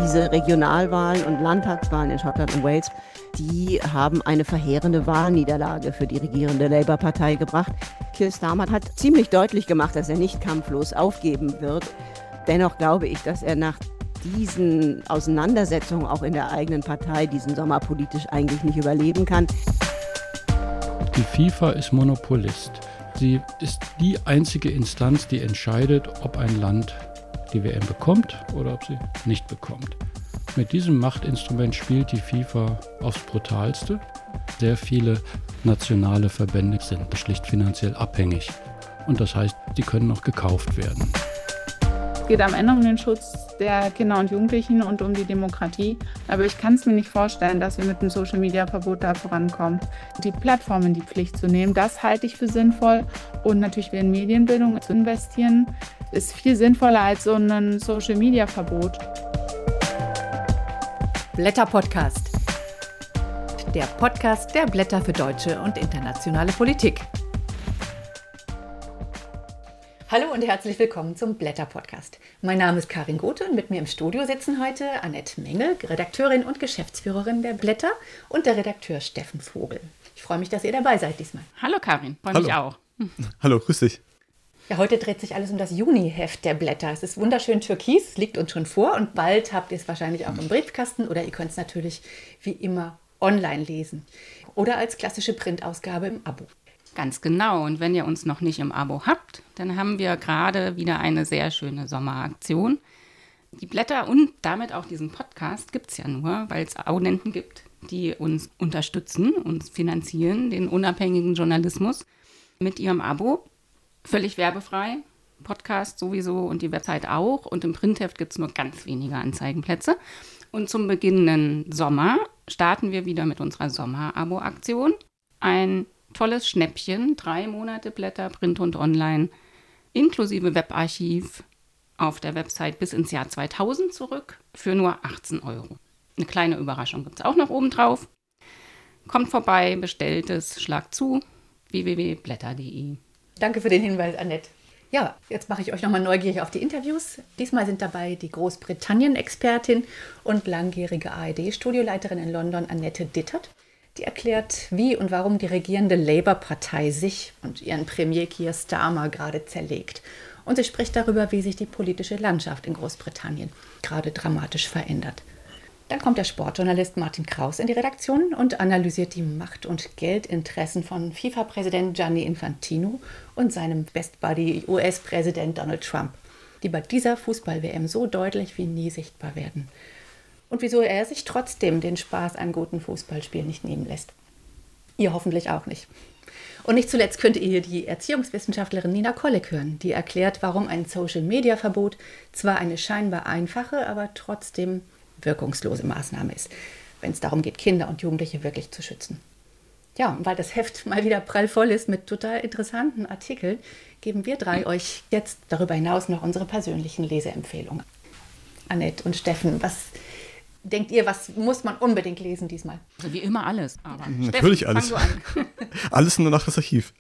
Diese Regionalwahlen und Landtagswahlen in Schottland und Wales, die haben eine verheerende Wahlniederlage für die regierende Labour-Partei gebracht. Keir Starmer hat ziemlich deutlich gemacht, dass er nicht kampflos aufgeben wird. Dennoch glaube ich, dass er nach diesen Auseinandersetzungen auch in der eigenen Partei diesen Sommer politisch eigentlich nicht überleben kann. Die FIFA ist Monopolist. Sie ist die einzige Instanz, die entscheidet, ob ein Land die WM bekommt oder ob sie nicht bekommt. Mit diesem Machtinstrument spielt die FIFA aufs Brutalste. Sehr viele nationale Verbände sind schlicht finanziell abhängig. Und das heißt, die können auch gekauft werden. Es geht am Ende um den Schutz der Kinder und Jugendlichen und um die Demokratie. Aber ich kann es mir nicht vorstellen, dass wir mit dem Social-Media-Verbot da vorankommen. Die Plattformen in die Pflicht zu nehmen, das halte ich für sinnvoll. Und natürlich in Medienbildung zu investieren, ist viel sinnvoller als so ein Social-Media-Verbot. Blätter-Podcast. Der Podcast der Blätter für deutsche und internationale Politik. Hallo und herzlich willkommen zum Blätter-Podcast. Mein Name ist Karin Gothe und mit mir im Studio sitzen heute Annette Mengel, Redakteurin und Geschäftsführerin der Blätter, und der Redakteur Steffen Vogel. Ich freue mich, dass ihr dabei seid diesmal. Hallo Karin, freue mich auch. Hallo, grüß dich. Ja, heute dreht sich alles um das Juni-Heft der Blätter. Es ist wunderschön türkis, liegt uns schon vor und bald habt ihr es wahrscheinlich auch im Briefkasten oder ihr könnt es natürlich wie immer online lesen oder als klassische Printausgabe im Abo. Ganz genau. Und wenn ihr uns noch nicht im Abo habt, dann haben wir gerade wieder eine sehr schöne Sommeraktion. Die Blätter und damit auch diesen Podcast gibt es ja nur, weil es Abonnenten gibt, die uns unterstützen, uns finanzieren, den unabhängigen Journalismus mit ihrem Abo. Völlig werbefrei, Podcast sowieso und die Website auch. Und im Printheft gibt es nur ganz wenige Anzeigenplätze. Und zum beginnenden Sommer starten wir wieder mit unserer Sommer-Abo-Aktion. Ein tolles Schnäppchen, 3 Monate Blätter, Print und Online, inklusive Webarchiv auf der Website bis ins Jahr 2000 zurück für nur 18 €. Eine kleine Überraschung gibt es auch noch oben drauf. Kommt vorbei, bestellt es, schlagt zu, www.blätter.de. Danke für den Hinweis, Annette. Ja, jetzt mache ich euch nochmal neugierig auf die Interviews. Diesmal sind dabei die Großbritannien-Expertin und langjährige ARD-Studioleiterin in London, Annette Dittert. Die erklärt, wie und warum die regierende Labour-Partei sich und ihren Premier Keir Starmer gerade zerlegt. Und sie spricht darüber, wie sich die politische Landschaft in Großbritannien gerade dramatisch verändert. Dann kommt der Sportjournalist Martin Kraus in die Redaktion und analysiert die Macht- und Geldinteressen von FIFA-Präsident Gianni Infantino und seinem Best Buddy US-Präsident Donald Trump, die bei dieser Fußball-WM so deutlich wie nie sichtbar werden. Und wieso er sich trotzdem den Spaß an guten Fußballspielen nicht nehmen lässt. Ihr hoffentlich auch nicht. Und nicht zuletzt könnt ihr hier die Erziehungswissenschaftlerin Nina Kolleg hören, die erklärt, warum ein Social-Media-Verbot zwar eine scheinbar einfache, aber trotzdem wirkungslose Maßnahme ist, wenn es darum geht, Kinder und Jugendliche wirklich zu schützen. Ja, und weil das Heft mal wieder prallvoll ist mit total interessanten Artikeln, geben wir 3 euch jetzt darüber hinaus noch unsere persönlichen Leseempfehlungen. Annette und Steffen, was denkt ihr, was muss man unbedingt lesen diesmal? Also wie immer alles. Aber Natürlich Steffen, alles. fang du an. Alles nur nach das Archiv.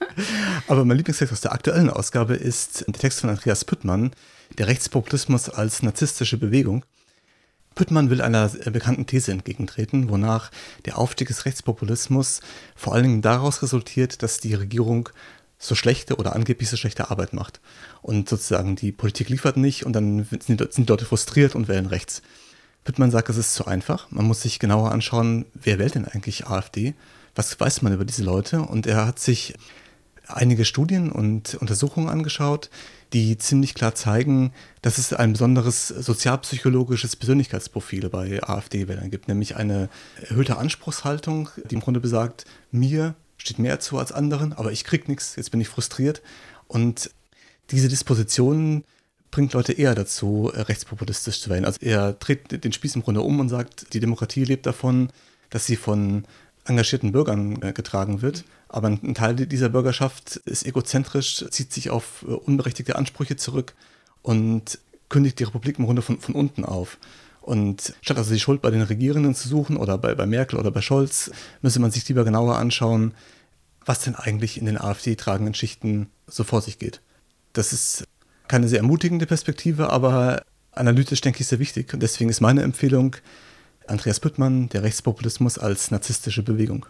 Aber mein Lieblingstext aus der aktuellen Ausgabe ist der Text von Andreas Püttmann, der Rechtspopulismus als narzisstische Bewegung. Püttmann will einer bekannten These entgegentreten, wonach der Aufstieg des Rechtspopulismus vor allen Dingen daraus resultiert, dass die Regierung so schlechte oder angeblich so schlechte Arbeit macht. Und sozusagen die Politik liefert nicht und dann sind die Leute frustriert und wählen rechts. Püttmann sagt, das ist zu einfach. Man muss sich genauer anschauen, wer wählt denn eigentlich AfD? Was weiß man über diese Leute? Und er hat sich einige Studien und Untersuchungen angeschaut, die ziemlich klar zeigen, dass es ein besonderes sozialpsychologisches Persönlichkeitsprofil bei AfD-Wählern gibt, nämlich eine erhöhte Anspruchshaltung, die im Grunde besagt, mir steht mehr zu als anderen, aber ich krieg nichts, jetzt bin ich frustriert. Und diese Disposition bringt Leute eher dazu, rechtspopulistisch zu wählen. Also er dreht den Spieß im Grunde um und sagt, die Demokratie lebt davon, dass sie von engagierten Bürgern getragen wird. Aber ein Teil dieser Bürgerschaft ist egozentrisch, zieht sich auf unberechtigte Ansprüche zurück und kündigt die Republik im Grunde von unten auf. Und statt also die Schuld bei den Regierenden zu suchen oder bei Merkel oder bei Scholz, müsse man sich lieber genauer anschauen, was denn eigentlich in den AfD-tragenden Schichten so vor sich geht. Das ist keine sehr ermutigende Perspektive, aber analytisch, denke ich, sehr wichtig. Und deswegen ist meine Empfehlung Andreas Püttmann, der Rechtspopulismus als narzisstische Bewegung.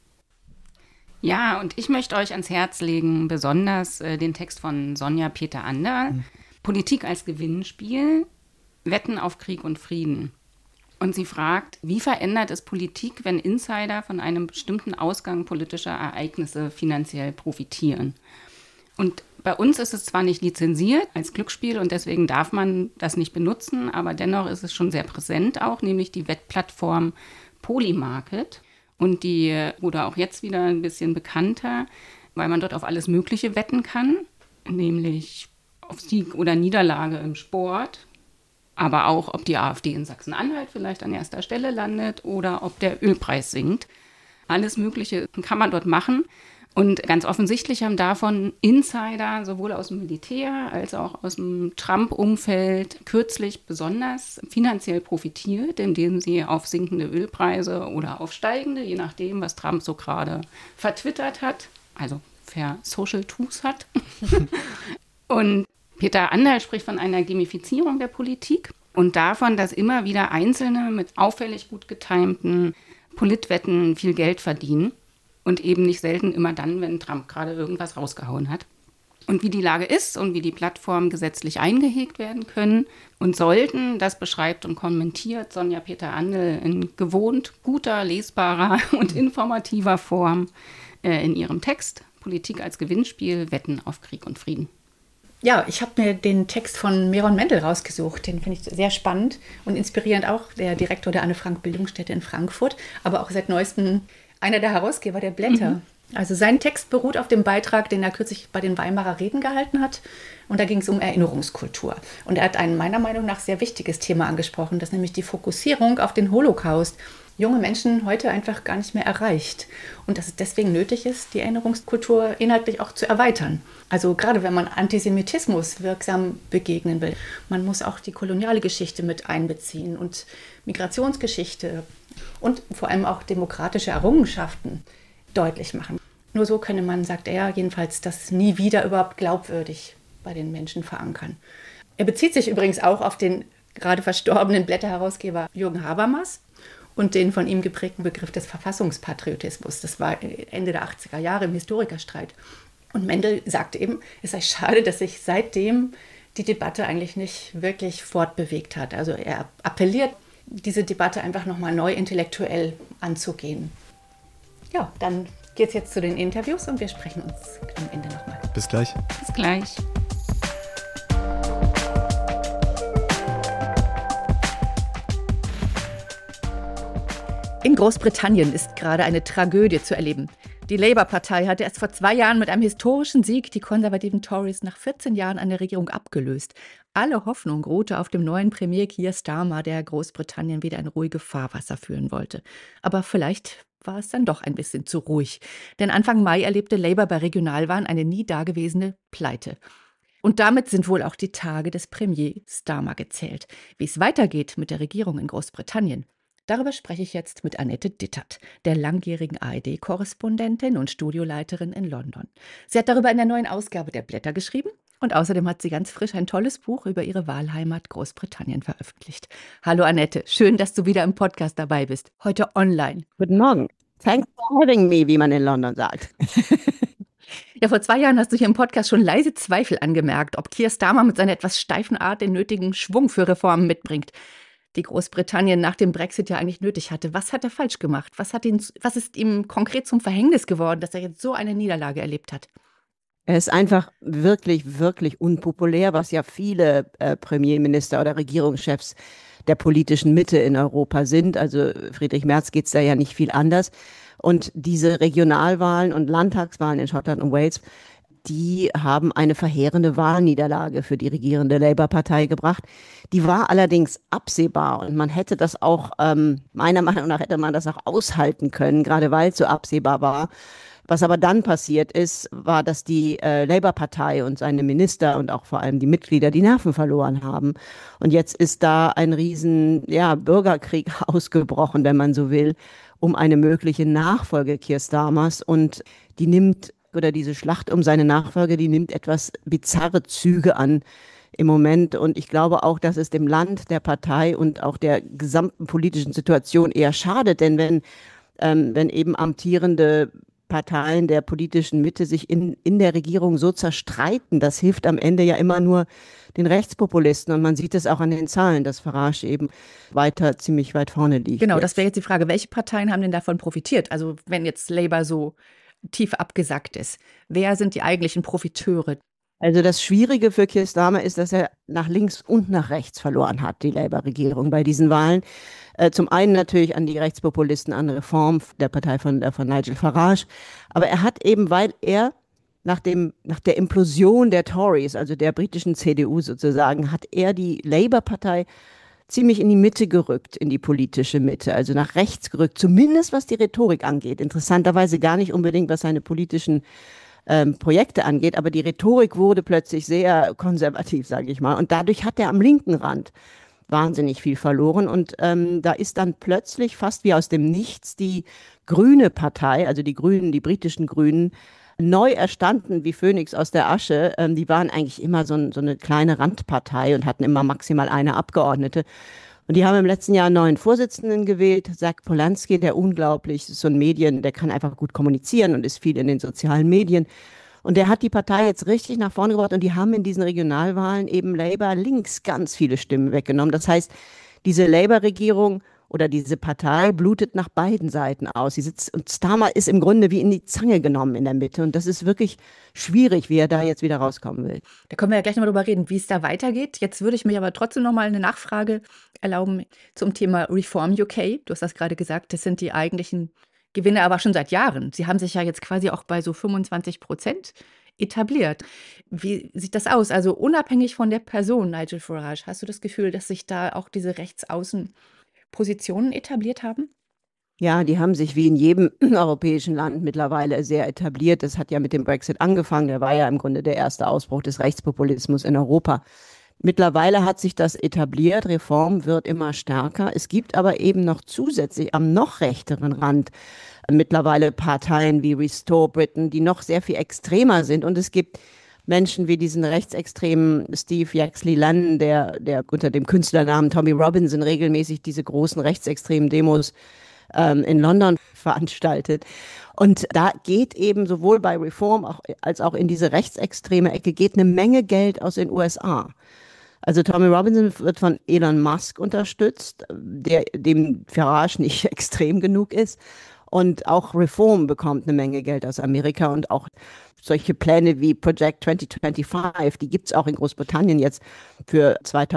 Ja, und ich möchte euch ans Herz legen, besonders den Text von Sonja Peter-Anderl, Politik als Gewinnspiel, Wetten auf Krieg und Frieden. Und sie fragt, wie verändert es Politik, wenn Insider von einem bestimmten Ausgang politischer Ereignisse finanziell profitieren? Und bei uns ist es zwar nicht lizenziert als Glücksspiel und deswegen darf man das nicht benutzen, aber dennoch ist es schon sehr präsent auch, nämlich die Wettplattform Polymarket. Und die wurde auch jetzt wieder ein bisschen bekannter, weil man dort auf alles Mögliche wetten kann, nämlich auf Sieg oder Niederlage im Sport, aber auch, ob die AfD in Sachsen-Anhalt vielleicht an erster Stelle landet oder ob der Ölpreis sinkt. Alles Mögliche kann man dort machen. Und ganz offensichtlich haben davon Insider sowohl aus dem Militär als auch aus dem Trump-Umfeld kürzlich besonders finanziell profitiert, indem sie auf sinkende Ölpreise oder auf steigende, je nachdem, was Trump so gerade vertwittert hat, also Social Tools hat. Und Peter-Anderl spricht von einer Gamifizierung der Politik und davon, dass immer wieder Einzelne mit auffällig gut getimten Politwetten viel Geld verdienen. Und eben nicht selten immer dann, wenn Trump gerade irgendwas rausgehauen hat. Und wie die Lage ist und wie die Plattformen gesetzlich eingehegt werden können und sollten, das beschreibt und kommentiert Sonja Peter-Anderl in gewohnt guter, lesbarer und informativer Form in ihrem Text Politik als Gewinnspiel, Wetten auf Krieg und Frieden. Ja, ich habe mir den Text von Meron Mendel rausgesucht. Den finde ich sehr spannend und inspirierend auch. Der Direktor der Anne-Frank-Bildungsstätte in Frankfurt, aber auch seit neuestem einer der Herausgeber der Blätter. Also sein Text beruht auf dem Beitrag, den er kürzlich bei den Weimarer Reden gehalten hat. Und da ging es um Erinnerungskultur. Und er hat ein meiner Meinung nach sehr wichtiges Thema angesprochen, das nämlich die Fokussierung auf den Holocaust junge Menschen heute einfach gar nicht mehr erreicht. Und dass es deswegen nötig ist, die Erinnerungskultur inhaltlich auch zu erweitern. Also gerade wenn man Antisemitismus wirksam begegnen will, man muss auch die koloniale Geschichte mit einbeziehen und Migrationsgeschichte und vor allem auch demokratische Errungenschaften deutlich machen. Nur so könne man, sagt er, jedenfalls das nie wieder überhaupt glaubwürdig bei den Menschen verankern. Er bezieht sich übrigens auch auf den gerade verstorbenen Blätterherausgeber Jürgen Habermas und den von ihm geprägten Begriff des Verfassungspatriotismus. Das war Ende der 80er Jahre im Historikerstreit. Und Mendel sagte eben, es sei schade, dass sich seitdem die Debatte eigentlich nicht wirklich fortbewegt hat. Also er appelliert, diese Debatte einfach nochmal neu intellektuell anzugehen. Ja, dann geht es jetzt zu den Interviews und wir sprechen uns am Ende nochmal. Bis gleich. Bis gleich. In Großbritannien ist gerade eine Tragödie zu erleben. Die Labour-Partei hatte erst vor 2 Jahren mit einem historischen Sieg die konservativen Tories nach 14 Jahren an der Regierung abgelöst. Alle Hoffnung ruhte auf dem neuen Premier Keir Starmer, der Großbritannien wieder in ruhige Fahrwasser führen wollte. Aber vielleicht war es dann doch ein bisschen zu ruhig. Denn Anfang Mai erlebte Labour bei Regionalwahlen eine nie dagewesene Pleite. Und damit sind wohl auch die Tage des Premier Starmer gezählt. Wie es weitergeht mit der Regierung in Großbritannien, darüber spreche ich jetzt mit Annette Dittert, der langjährigen ARD-Korrespondentin und Studioleiterin in London. Sie hat darüber in der neuen Ausgabe der Blätter geschrieben und außerdem hat sie ganz frisch ein tolles Buch über ihre Wahlheimat Großbritannien veröffentlicht. Hallo Annette, schön, dass du wieder im Podcast dabei bist, heute online. Guten Morgen. Thanks for having me, wie man in London sagt. Ja, vor 2 Jahren hast du hier im Podcast schon leise Zweifel angemerkt, ob Keir Starmer mit seiner etwas steifen Art den nötigen Schwung für Reformen mitbringt, die Großbritannien nach dem Brexit ja eigentlich nötig hatte. Was hat er falsch gemacht? Was ist ihm konkret zum Verhängnis geworden, dass er jetzt so eine Niederlage erlebt hat? Er ist einfach wirklich, wirklich unpopulär, was ja viele Premierminister oder Regierungschefs der politischen Mitte in Europa sind. Also Friedrich Merz geht es da ja nicht viel anders. Und diese Regionalwahlen und Landtagswahlen in Schottland und Wales, die haben eine verheerende Wahlniederlage für die regierende Labour-Partei gebracht. Die war allerdings absehbar und man hätte das auch, meiner Meinung nach hätte man das auch aushalten können, gerade weil es so absehbar war. Was aber dann passiert ist, war, dass die Labour-Partei und seine Minister und auch vor allem die Mitglieder die Nerven verloren haben. Und jetzt ist da ein riesen Bürgerkrieg ausgebrochen, wenn man so will, um eine mögliche Nachfolge Keir Starmers. Und diese Schlacht um seine Nachfolge, die nimmt etwas bizarre Züge an im Moment. Und ich glaube auch, dass es dem Land, der Partei und auch der gesamten politischen Situation eher schadet. Denn wenn eben amtierende Parteien der politischen Mitte sich in der Regierung so zerstreiten, das hilft am Ende ja immer nur den Rechtspopulisten. Und man sieht es auch an den Zahlen, dass Farage eben ziemlich weit vorne liegt. Genau, das wäre jetzt die Frage, welche Parteien haben denn davon profitiert? Also wenn jetzt Labour so tief abgesackt ist, wer sind die eigentlichen Profiteure? Also das Schwierige für Keir Starmer ist, dass er nach links und nach rechts verloren hat, die Labour-Regierung bei diesen Wahlen. Zum einen natürlich an die Rechtspopulisten, an Reform der Partei von Nigel Farage. Aber er hat eben, weil er nach der Implosion der Tories, also der britischen CDU sozusagen, hat er die Labour-Partei ziemlich in die Mitte gerückt, in die politische Mitte, also nach rechts gerückt, zumindest was die Rhetorik angeht. Interessanterweise gar nicht unbedingt, was seine politischen Projekte angeht, aber die Rhetorik wurde plötzlich sehr konservativ, sage ich mal. Und dadurch hat er am linken Rand wahnsinnig viel verloren. Und da ist dann plötzlich fast wie aus dem Nichts die Grüne Partei, also die Grünen, die britischen Grünen, neu erstanden wie Phönix aus der Asche. Die waren eigentlich immer so eine kleine Randpartei und hatten immer maximal eine Abgeordnete. Und die haben im letzten Jahr einen neuen Vorsitzenden gewählt, Zach Polanski, der unglaublich ist, so ein der kann einfach gut kommunizieren und ist viel in den sozialen Medien. Und der hat die Partei jetzt richtig nach vorne gebracht und die haben in diesen Regionalwahlen eben Labour links ganz viele Stimmen weggenommen. Das heißt, diese Labour-Regierung oder diese Partei blutet nach beiden Seiten aus. Und Starmer ist im Grunde wie in die Zange genommen in der Mitte. Und das ist wirklich schwierig, wie er da jetzt wieder rauskommen will. Da können wir ja gleich nochmal drüber reden, wie es da weitergeht. Jetzt würde ich mir aber trotzdem nochmal eine Nachfrage erlauben zum Thema Reform UK. Du hast das gerade gesagt, das sind die eigentlichen Gewinne, aber schon seit Jahren. Sie haben sich ja jetzt quasi auch bei so 25% etabliert. Wie sieht das aus? Also unabhängig von der Person Nigel Farage, hast du das Gefühl, dass sich da auch diese Rechtsaußenpositionen etabliert haben? Ja, die haben sich wie in jedem europäischen Land mittlerweile sehr etabliert. Das hat ja mit dem Brexit angefangen. Der war ja im Grunde der erste Ausbruch des Rechtspopulismus in Europa. Mittlerweile hat sich das etabliert. Reform wird immer stärker. Es gibt aber eben noch zusätzlich am noch rechteren Rand mittlerweile Parteien wie Restore Britain, die noch sehr viel extremer sind. Und es gibt Menschen wie diesen rechtsextremen Steve Yaxley-Lannon, der unter dem Künstlernamen Tommy Robinson regelmäßig diese großen rechtsextremen Demos in London veranstaltet. Und da geht eben sowohl bei Reform als auch in diese rechtsextreme Ecke geht eine Menge Geld aus den USA. Also Tommy Robinson wird von Elon Musk unterstützt, dem Farage nicht extrem genug ist. Und auch Reform bekommt eine Menge Geld aus Amerika und auch solche Pläne wie Project 2025, die gibt es auch in Großbritannien jetzt für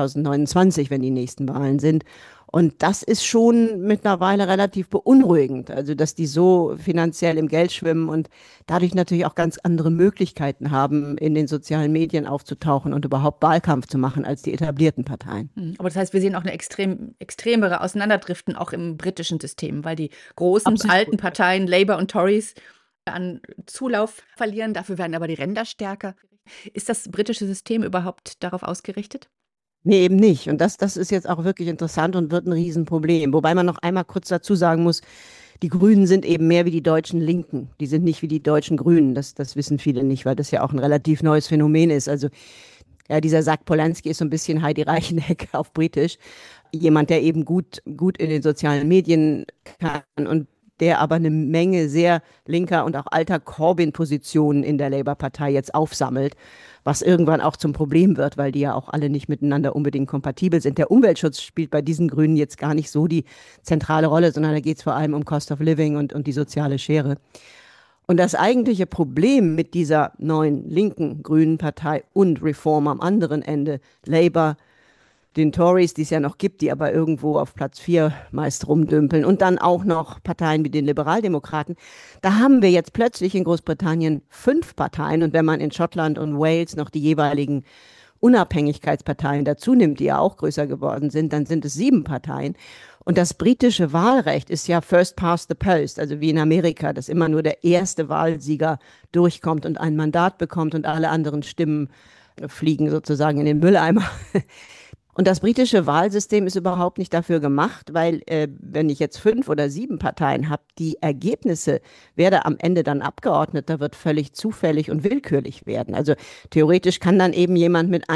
2029, wenn die nächsten Wahlen sind. Und das ist schon mittlerweile relativ beunruhigend, also dass die so finanziell im Geld schwimmen und dadurch natürlich auch ganz andere Möglichkeiten haben, in den sozialen Medien aufzutauchen und überhaupt Wahlkampf zu machen als die etablierten Parteien. Aber das heißt, wir sehen auch eine extremere Auseinanderdriften auch im britischen System, weil die großen, alten Parteien, Labour und Tories, an Zulauf verlieren, dafür werden aber die Ränder stärker. Ist das britische System überhaupt darauf ausgerichtet? Nee, eben nicht. Und das ist jetzt auch wirklich interessant und wird ein Riesenproblem. Wobei man noch einmal kurz dazu sagen muss, die Grünen sind eben mehr wie die deutschen Linken. Die sind nicht wie die deutschen Grünen. Das wissen viele nicht, weil das ja auch ein relativ neues Phänomen ist. Also ja, dieser Zach Polanski ist so ein bisschen Heidi Reichenegger auf Britisch. Jemand, der eben gut in den sozialen Medien kann und der aber eine Menge sehr linker und auch alter Corbyn-Positionen in der Labour-Partei jetzt aufsammelt, was irgendwann auch zum Problem wird, weil die ja auch alle nicht miteinander unbedingt kompatibel sind. Der Umweltschutz spielt bei diesen Grünen jetzt gar nicht so die zentrale Rolle, sondern da geht es vor allem um Cost of Living und die soziale Schere. Und das eigentliche Problem mit dieser neuen linken grünen Partei und Reform am anderen Ende, Labour, den Tories, die es ja noch gibt, die aber irgendwo auf Platz 4 meist rumdümpeln und dann auch noch Parteien wie den Liberaldemokraten. Da haben wir jetzt plötzlich in Großbritannien 5 Parteien und wenn man in Schottland und Wales noch die jeweiligen Unabhängigkeitsparteien dazu nimmt, die ja auch größer geworden sind, dann sind es 7 Parteien. Und das britische Wahlrecht ist ja first past the post, also wie in Amerika, dass immer nur der erste Wahlsieger durchkommt und ein Mandat bekommt und alle anderen Stimmen fliegen sozusagen in den Mülleimer. Und das britische Wahlsystem ist überhaupt nicht dafür gemacht, weil wenn ich jetzt 5 oder 7 Parteien habe, die Ergebnisse, wer da am Ende dann Abgeordneter wird, völlig zufällig und willkürlich werden. Also theoretisch kann dann eben jemand mit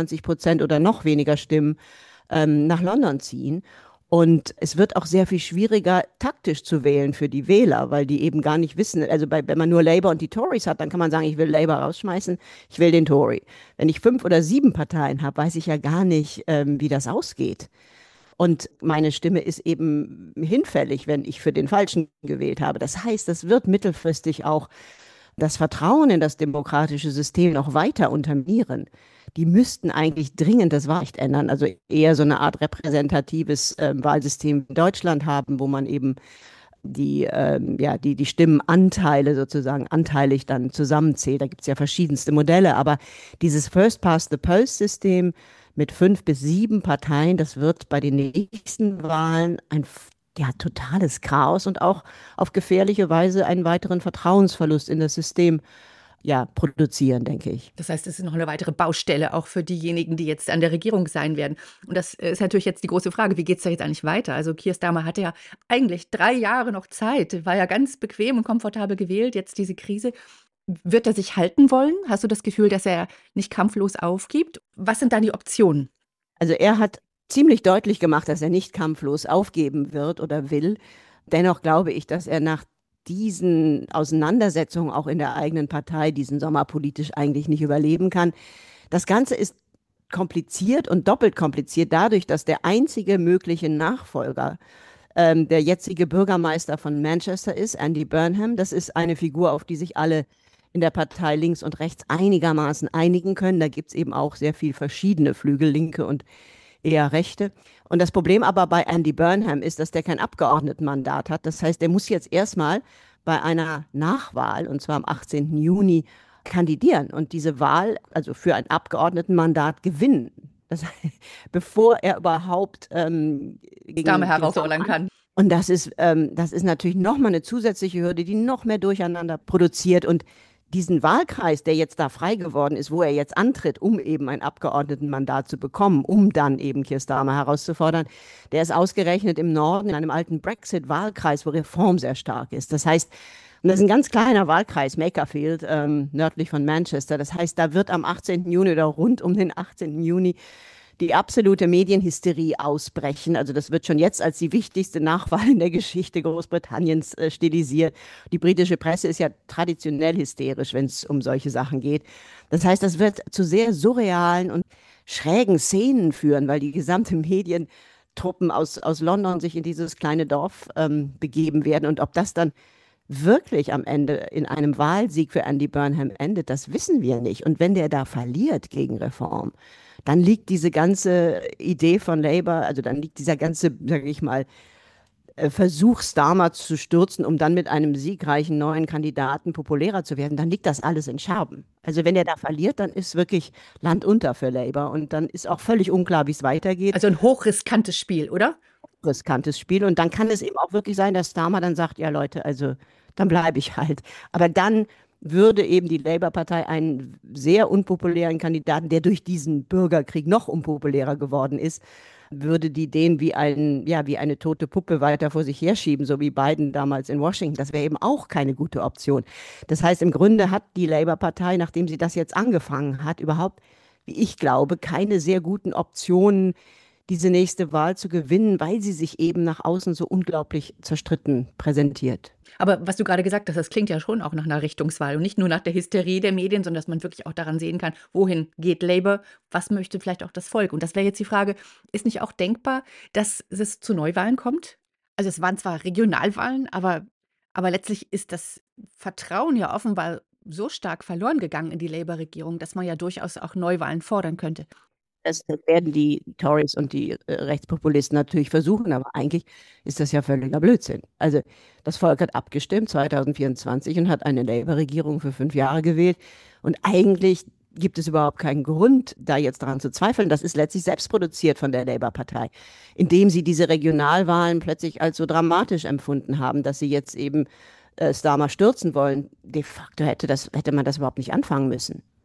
21% oder noch weniger Stimmen nach London ziehen. Und es wird auch sehr viel schwieriger, taktisch zu wählen für die Wähler, weil die eben gar nicht wissen, also wenn man nur Labour und die Tories hat, dann kann man sagen, ich will Labour rausschmeißen, ich will den Tory. Wenn ich 5 oder 7 Parteien habe, weiß ich ja gar nicht, wie das ausgeht. Und meine Stimme ist eben hinfällig, wenn ich für den Falschen gewählt habe. Das heißt, das wird mittelfristig auch das Vertrauen in das demokratische System noch weiter unterminieren. Die müssten eigentlich dringend das Wahlrecht ändern, also eher so eine Art repräsentatives Wahlsystem in Deutschland haben, wo man eben die Stimmenanteile sozusagen anteilig dann zusammenzählt. Da gibt es ja verschiedenste Modelle, aber dieses First-Past-the-Post-System mit 5 bis 7 Parteien, das wird bei den nächsten Wahlen ein totales Chaos und auch auf gefährliche Weise einen weiteren Vertrauensverlust in das System produzieren, denke ich. Das heißt, es ist noch eine weitere Baustelle, auch für diejenigen, die jetzt an der Regierung sein werden. Und das ist natürlich jetzt die große Frage, wie geht es da jetzt eigentlich weiter? Also Keir Starmer hatte ja eigentlich 3 Jahre noch Zeit, war ja ganz bequem und komfortabel gewählt, jetzt diese Krise. Wird er sich halten wollen? Hast du das Gefühl, dass er nicht kampflos aufgibt? Was sind dann die Optionen? Also er hat ziemlich deutlich gemacht, dass er nicht kampflos aufgeben wird oder will. Dennoch glaube ich, dass er nach diesen Auseinandersetzungen auch in der eigenen Partei diesen Sommer politisch eigentlich nicht überleben kann. Das Ganze ist kompliziert und doppelt kompliziert dadurch, dass der einzige mögliche Nachfolger der jetzige Bürgermeister von Manchester ist, Andy Burnham. Das ist eine Figur, auf die sich alle in der Partei links und rechts einigermaßen einigen können. Da gibt es eben auch sehr viel verschiedene Flügel, linke und eher rechte. Und das Problem aber bei Andy Burnham ist, dass der kein Abgeordnetenmandat hat. Das heißt, der muss jetzt erstmal bei einer Nachwahl, und zwar am 18. Juni, kandidieren und diese Wahl, also für ein Abgeordnetenmandat, gewinnen. Das heißt, bevor er überhaupt gegen Dame herausfordern kann. Und das ist natürlich nochmal eine zusätzliche Hürde, die noch mehr Durcheinander produziert. Und diesen Wahlkreis, der jetzt da frei geworden ist, wo er jetzt antritt, um eben ein Abgeordnetenmandat zu bekommen, um dann eben Keir Starmer herauszufordern, der ist ausgerechnet im Norden in einem alten Brexit-Wahlkreis, wo Reform sehr stark ist. Das heißt, und das ist ein ganz kleiner Wahlkreis, Makerfield, nördlich von Manchester. Das heißt, da wird am 18. Juni oder rund um den 18. Juni die absolute Medienhysterie ausbrechen. Also das wird schon jetzt als die wichtigste Nachwahl in der Geschichte Großbritanniens stilisiert. Die britische Presse ist ja traditionell hysterisch, wenn es um solche Sachen geht. Das heißt, das wird zu sehr surrealen und schrägen Szenen führen, weil die gesamte Medientruppen aus London sich in dieses kleine Dorf begeben werden. Und ob das dann wirklich am Ende in einem Wahlsieg für Andy Burnham endet, das wissen wir nicht. Und wenn der da verliert gegen Reform, dann liegt diese ganze Idee von Labour, also dann liegt dieser ganze, sage ich mal, Versuch, Starmer zu stürzen, um dann mit einem siegreichen neuen Kandidaten populärer zu werden, dann liegt das alles in Scherben. Also wenn er da verliert, dann ist wirklich Land unter für Labour und dann ist auch völlig unklar, wie es weitergeht. Also ein hochriskantes Spiel, oder? Riskantes Spiel und dann kann es eben auch wirklich sein, dass Starmer dann sagt, ja Leute, also dann bleibe ich halt. Aber dann würde eben die Labour-Partei einen sehr unpopulären Kandidaten, der durch diesen Bürgerkrieg noch unpopulärer geworden ist, würde die den wie eine tote Puppe weiter vor sich herschieben, so wie Biden damals in Washington. Das wäre eben auch keine gute Option. Das heißt, im Grunde hat die Labour-Partei, nachdem sie das jetzt angefangen hat, überhaupt, wie ich glaube, keine sehr guten Optionen, diese nächste Wahl zu gewinnen, weil sie sich eben nach außen so unglaublich zerstritten präsentiert. Aber was du gerade gesagt hast, das klingt ja schon auch nach einer Richtungswahl und nicht nur nach der Hysterie der Medien, sondern dass man wirklich auch daran sehen kann, wohin geht Labour, was möchte vielleicht auch das Volk. Und das wäre jetzt die Frage, ist nicht auch denkbar, dass es zu Neuwahlen kommt? Also es waren zwar Regionalwahlen, aber letztlich ist das Vertrauen ja offenbar so stark verloren gegangen in die Labour-Regierung, dass man ja durchaus auch Neuwahlen fordern könnte. Das werden die Tories und die Rechtspopulisten natürlich versuchen, aber eigentlich ist das ja völliger Blödsinn. Also das Volk hat abgestimmt 2024 und hat eine Labour-Regierung für 5 Jahre gewählt und eigentlich gibt es überhaupt keinen Grund, da jetzt daran zu zweifeln. Das ist letztlich selbst produziert von der Labour-Partei, indem sie diese Regionalwahlen plötzlich als so dramatisch empfunden haben, dass sie jetzt eben Starmer stürzen wollen. De facto hätte man das überhaupt nicht anfangen müssen.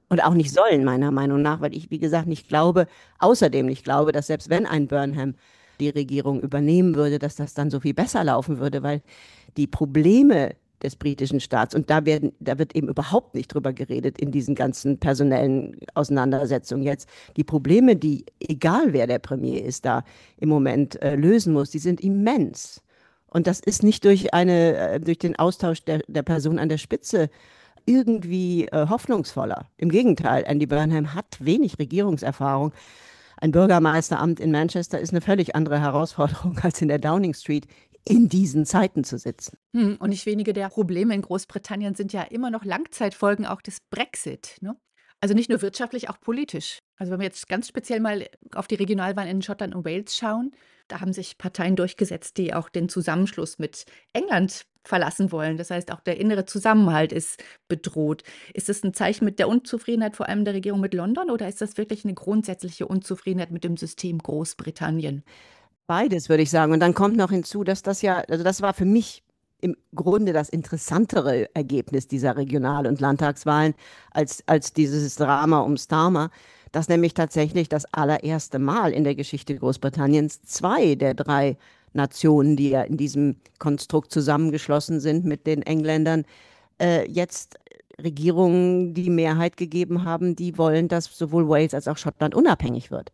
Und auch nicht sollen, meiner Meinung nach, weil ich, wie gesagt, außerdem nicht glaube, dass selbst wenn ein Burnham die Regierung übernehmen würde, dass das dann so viel besser laufen würde, weil die Probleme des britischen Staats, und da wird eben überhaupt nicht drüber geredet in diesen ganzen personellen Auseinandersetzungen jetzt, die Probleme, die, egal wer der Premier ist, da im Moment lösen muss, die sind immens. Und das ist nicht durch den Austausch der Person an der Spitze irgendwie hoffnungsvoller. Im Gegenteil, Andy Burnham hat wenig Regierungserfahrung. Ein Bürgermeisteramt in Manchester ist eine völlig andere Herausforderung als in der Downing Street in diesen Zeiten zu sitzen. Und nicht wenige der Probleme in Großbritannien sind ja immer noch Langzeitfolgen auch des Brexit, ne? Also nicht nur wirtschaftlich, auch politisch. Also wenn wir jetzt ganz speziell mal auf die Regionalwahlen in Schottland und Wales schauen, da haben sich Parteien durchgesetzt, die auch den Zusammenschluss mit England verlassen wollen. Das heißt, auch der innere Zusammenhalt ist bedroht. Ist das ein Zeichen mit der Unzufriedenheit vor allem der Regierung mit London oder ist das wirklich eine grundsätzliche Unzufriedenheit mit dem System Großbritannien? Beides, würde ich sagen. Und dann kommt noch hinzu, dass das war für mich im Grunde das interessantere Ergebnis dieser Regional- und Landtagswahlen als dieses Drama um Starmer, dass nämlich tatsächlich das allererste Mal in der Geschichte Großbritanniens 2 der 3 Nationen, die ja in diesem Konstrukt zusammengeschlossen sind mit den Engländern, jetzt Regierungen die Mehrheit gegeben haben, die wollen, dass sowohl Wales als auch Schottland unabhängig wird.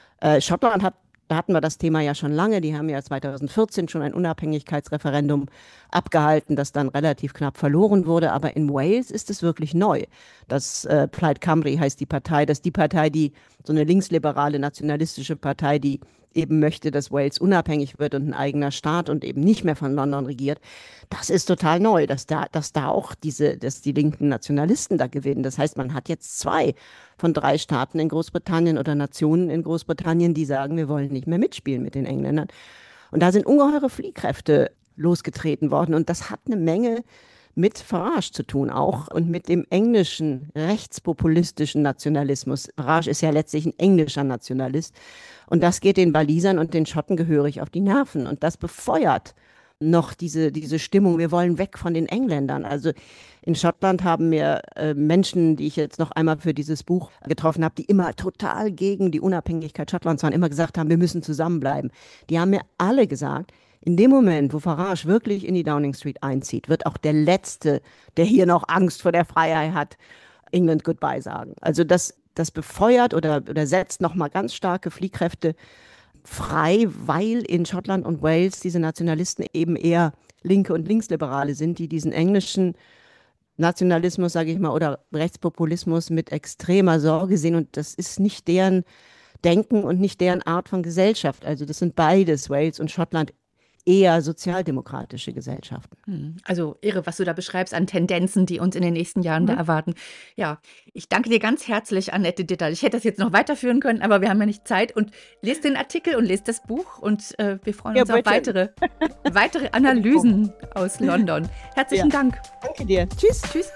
Da hatten wir das Thema ja schon lange. Die haben ja 2014 schon ein Unabhängigkeitsreferendum abgehalten, das dann relativ knapp verloren wurde. Aber in Wales ist es wirklich neu. Das Plaid Cymru heißt die Partei. Das ist die Partei, so eine linksliberale, nationalistische Partei, die eben möchte, dass Wales unabhängig wird und ein eigener Staat und eben nicht mehr von London regiert. Das ist total neu, dass da auch dass die linken Nationalisten da gewinnen. Das heißt, man hat jetzt 2 von 3 Staaten in Großbritannien oder Nationen in Großbritannien, die sagen, wir wollen nicht mehr mitspielen mit den Engländern. Und da sind ungeheure Fliehkräfte losgetreten worden. Und das hat eine Menge mit Farage zu tun auch und mit dem englischen rechtspopulistischen Nationalismus. Farage ist ja letztlich ein englischer Nationalist. Und das geht den Walisern und den Schotten gehörig auf die Nerven. Und das befeuert noch diese Stimmung, wir wollen weg von den Engländern. Also in Schottland haben mir Menschen, die ich jetzt noch einmal für dieses Buch getroffen habe, die immer total gegen die Unabhängigkeit Schottlands waren, immer gesagt haben, wir müssen zusammenbleiben. Die haben mir alle gesagt, in dem Moment, wo Farage wirklich in die Downing Street einzieht, wird auch der Letzte, der hier noch Angst vor der Freiheit hat, England Goodbye sagen. Also das befeuert oder setzt nochmal ganz starke Fliehkräfte frei, weil in Schottland und Wales diese Nationalisten eben eher Linke und Linksliberale sind, die diesen englischen Nationalismus, sage ich mal, oder Rechtspopulismus mit extremer Sorge sehen. Und das ist nicht deren Denken und nicht deren Art von Gesellschaft. Also das sind beides, Wales und Schottland, eher sozialdemokratische Gesellschaften. Also irre, was du da beschreibst an Tendenzen, die uns in den nächsten Jahren da erwarten. Ja, ich danke dir ganz herzlich, Annette Dittert. Ich hätte das jetzt noch weiterführen können, aber wir haben ja nicht Zeit. Und lest den Artikel und lest das Buch und wir freuen uns auf weitere Analysen aus London. Herzlichen Dank. Danke dir. Tschüss. Tschüss.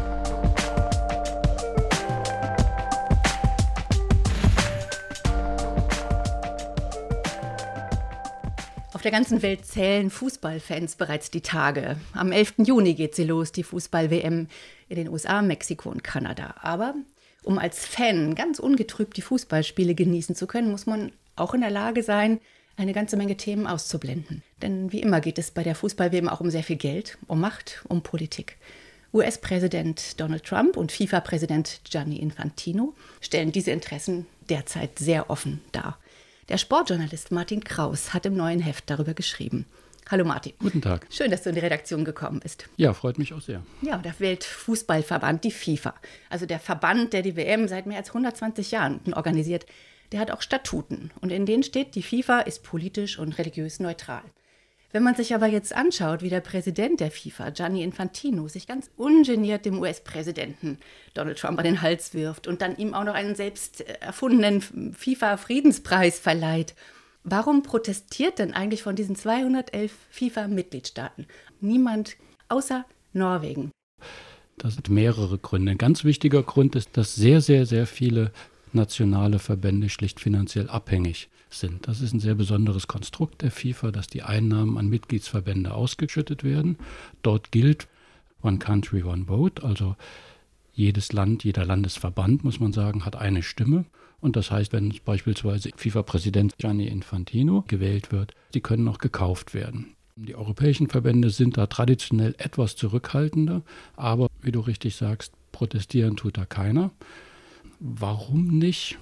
Auf der ganzen Welt zählen Fußballfans bereits die Tage. Am 11. Juni geht sie los, die Fußball-WM in den USA, Mexiko und Kanada. Aber um als Fan ganz ungetrübt die Fußballspiele genießen zu können, muss man auch in der Lage sein, eine ganze Menge Themen auszublenden. Denn wie immer geht es bei der Fußball-WM auch um sehr viel Geld, um Macht, um Politik. US-Präsident Donald Trump und FIFA-Präsident Gianni Infantino stellen diese Interessen derzeit sehr offen dar. Der Sportjournalist Martin Kraus hat im neuen Heft darüber geschrieben. Hallo Martin. Guten Tag. Schön, dass du in die Redaktion gekommen bist. Ja, freut mich auch sehr. Ja, der Weltfußballverband, die FIFA, also der Verband, der die WM seit mehr als 120 Jahren organisiert, der hat auch Statuten. Und in denen steht, die FIFA ist politisch und religiös neutral. Wenn man sich aber jetzt anschaut, wie der Präsident der FIFA, Gianni Infantino, sich ganz ungeniert dem US-Präsidenten Donald Trump an den Hals wirft und dann ihm auch noch einen selbst erfundenen FIFA-Friedenspreis verleiht. Warum protestiert denn eigentlich von diesen 211 FIFA-Mitgliedstaaten niemand außer Norwegen? Das sind mehrere Gründe. Ein ganz wichtiger Grund ist, dass sehr, sehr, sehr viele nationale Verbände schlicht finanziell abhängig sind. Das ist ein sehr besonderes Konstrukt der FIFA, dass die Einnahmen an Mitgliedsverbände ausgeschüttet werden. Dort gilt One Country, One Vote, also Jedes Land, jeder Landesverband, muss man sagen, hat eine Stimme. Und das heißt, wenn beispielsweise FIFA-Präsident Gianni Infantino gewählt wird, die können auch gekauft werden. Die europäischen Verbände sind da traditionell etwas zurückhaltender, aber wie du richtig sagst, protestieren tut da keiner. Warum nicht?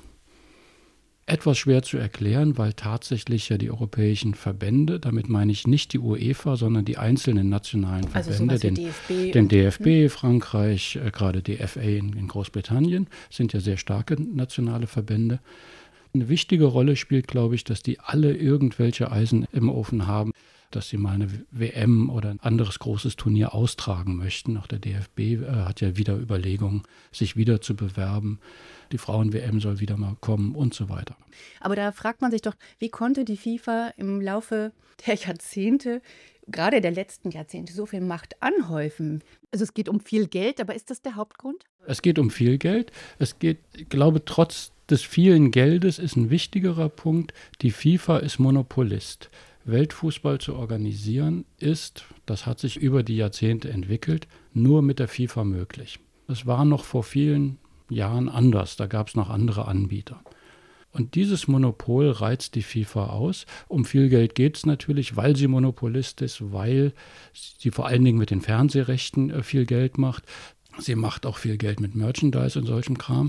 Etwas schwer zu erklären, weil tatsächlich ja die europäischen Verbände, damit meine ich nicht die UEFA, sondern die einzelnen nationalen Verbände, also den DFB, Frankreich, gerade die FA in Großbritannien, sind ja sehr starke nationale Verbände. Eine wichtige Rolle spielt, glaube ich, dass die alle irgendwelche Eisen im Ofen haben, dass sie mal eine WM oder ein anderes großes Turnier austragen möchten. Auch der DFB hat ja wieder Überlegungen, sich wieder zu bewerben. Die Frauen-WM soll wieder mal kommen und so weiter. Aber da fragt man sich doch, wie konnte die FIFA im Laufe der Jahrzehnte, gerade der letzten Jahrzehnte, so viel Macht anhäufen? Also es geht um viel Geld, aber ist das der Hauptgrund? Es geht um viel Geld. Es geht, ich glaube, trotz des vielen Geldes ist ein wichtigerer Punkt, die FIFA ist Monopolist. Weltfußball zu organisieren ist, das hat sich über die Jahrzehnte entwickelt, nur mit der FIFA möglich. Das war noch vor vielen Jahren anders, da gab es noch andere Anbieter. Und dieses Monopol reizt die FIFA aus. Um viel Geld geht es natürlich, weil sie Monopolist ist, weil sie vor allen Dingen mit den Fernsehrechten viel Geld macht. Sie macht auch viel Geld mit Merchandise und solchem Kram.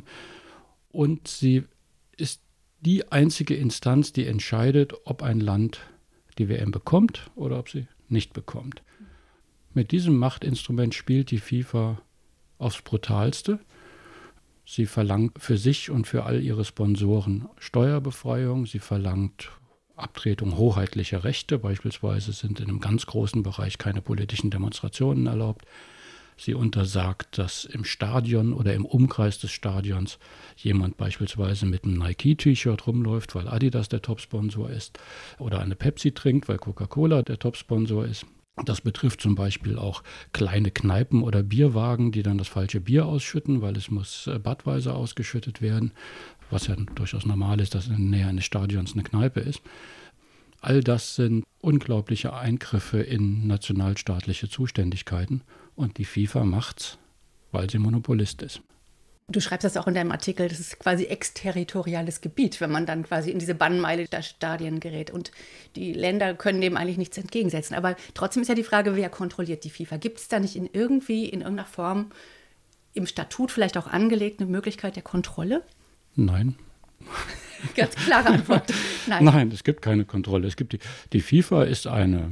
Und sie ist die einzige Instanz, die entscheidet, ob ein Land die WM bekommt oder ob sie nicht bekommt. Mit diesem Machtinstrument spielt die FIFA aufs Brutalste. Sie verlangt für sich und für all ihre Sponsoren Steuerbefreiung. Sie verlangt Abtretung hoheitlicher Rechte. Beispielsweise sind in einem ganz großen Bereich keine politischen Demonstrationen erlaubt. Sie untersagt, dass im Stadion oder im Umkreis des Stadions jemand beispielsweise mit einem Nike-T-Shirt rumläuft, weil Adidas der Top-Sponsor ist, oder eine Pepsi trinkt, weil Coca-Cola der Top-Sponsor ist. Das betrifft zum Beispiel auch kleine Kneipen oder Bierwagen, die dann das falsche Bier ausschütten, weil es muss Budweiser ausgeschüttet werden, was ja durchaus normal ist, dass in der Nähe eines Stadions eine Kneipe ist. All das sind unglaubliche Eingriffe in nationalstaatliche Zuständigkeiten und die FIFA macht's, weil sie Monopolist ist. Du schreibst das auch in deinem Artikel, das ist quasi exterritoriales Gebiet, wenn man dann quasi in diese Bannmeile der Stadien gerät. Und die Länder können dem eigentlich nichts entgegensetzen. Aber trotzdem ist ja die Frage, wer kontrolliert die FIFA? Gibt es da nicht in irgendeiner Form im Statut vielleicht auch angelegt eine Möglichkeit der Kontrolle? Nein. Ganz klare Antwort. Nein, es gibt keine Kontrolle. Die FIFA ist ein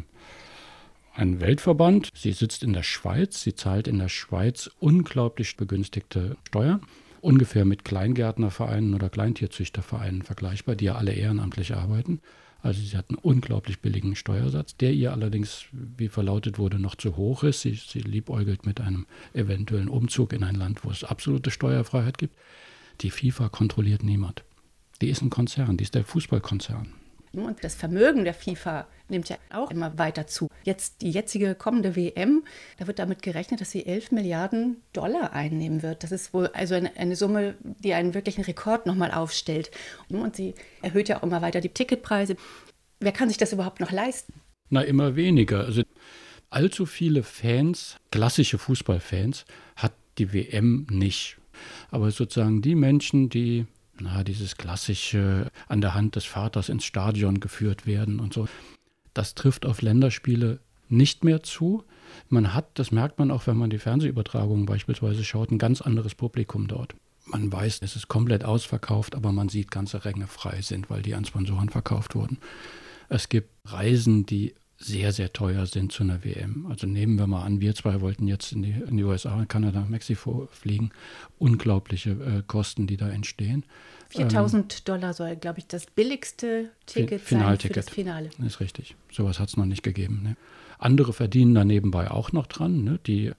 Weltverband. Sie sitzt in der Schweiz. Sie zahlt in der Schweiz unglaublich begünstigte Steuern. Ungefähr mit Kleingärtnervereinen oder Kleintierzüchtervereinen vergleichbar, die ja alle ehrenamtlich arbeiten. Also sie hat einen unglaublich billigen Steuersatz, der ihr allerdings, wie verlautet wurde, noch zu hoch ist. Sie liebäugelt mit einem eventuellen Umzug in ein Land, wo es absolute Steuerfreiheit gibt. Die FIFA kontrolliert niemand. Die ist ein Konzern, die ist der Fußballkonzern. Und das Vermögen der FIFA nimmt ja auch immer weiter zu. Jetzt die jetzige kommende WM, da wird damit gerechnet, dass sie 11 Milliarden Dollar einnehmen wird. Das ist wohl also eine Summe, die einen wirklichen Rekord nochmal aufstellt. Und sie erhöht ja auch immer weiter die Ticketpreise. Wer kann sich das überhaupt noch leisten? Na, immer weniger. Also allzu viele Fans, klassische Fußballfans, hat die WM nicht. Aber sozusagen die Menschen, die dieses klassische an der Hand des Vaters ins Stadion geführt werden und so, das trifft auf Länderspiele nicht mehr zu. Man hat, das merkt man auch, wenn man die Fernsehübertragungen beispielsweise schaut, ein ganz anderes Publikum dort. Man weiß, es ist komplett ausverkauft, aber man sieht, ganze Ränge frei sind, weil die an Sponsoren verkauft wurden. Es gibt Reisen, die sehr, sehr teuer sind zu einer WM. Also nehmen wir mal an, wir zwei wollten jetzt in die USA, Kanada, Mexiko fliegen. Unglaubliche Kosten, die da entstehen. $4.000 soll, glaube ich, das billigste Ticket sein für das Finale. Ist richtig. Sowas hat es noch nicht gegeben. Ne? Andere verdienen da nebenbei auch noch dran. Ne?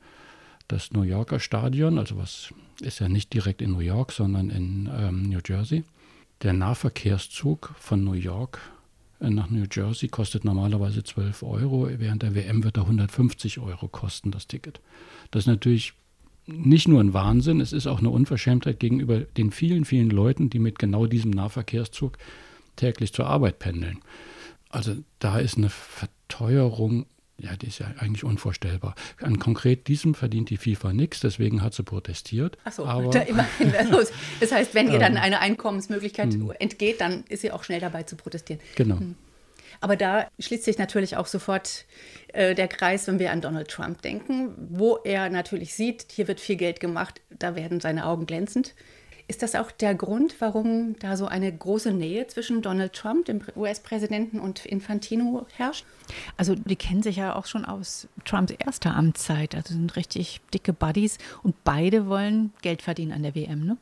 Das New Yorker Stadion, also was ist ja nicht direkt in New York, sondern in New Jersey. Der Nahverkehrszug von New York nach New Jersey kostet normalerweise 12 €. Während der WM wird er 150 € kosten, das Ticket. Das ist natürlich nicht nur ein Wahnsinn, es ist auch eine Unverschämtheit gegenüber den vielen, vielen Leuten, die mit genau diesem Nahverkehrszug täglich zur Arbeit pendeln. Also da ist eine Verteuerung Ja, die ist ja eigentlich unvorstellbar. An konkret diesem verdient die FIFA nichts, deswegen hat sie protestiert. Ach so, aber, da immerhin. Also, das heißt, wenn ihr dann eine Einkommensmöglichkeit entgeht, dann ist sie auch schnell dabei zu protestieren. Genau. Aber da schließt sich natürlich auch sofort der Kreis, wenn wir an Donald Trump denken, wo er natürlich sieht, hier wird viel Geld gemacht, da werden seine Augen glänzend. Ist das auch der Grund, warum da so eine große Nähe zwischen Donald Trump, dem US-Präsidenten, und Infantino herrscht? Also die kennen sich ja auch schon aus Trumps erster Amtszeit. Also sind richtig dicke Buddies und beide wollen Geld verdienen an der WM, ne?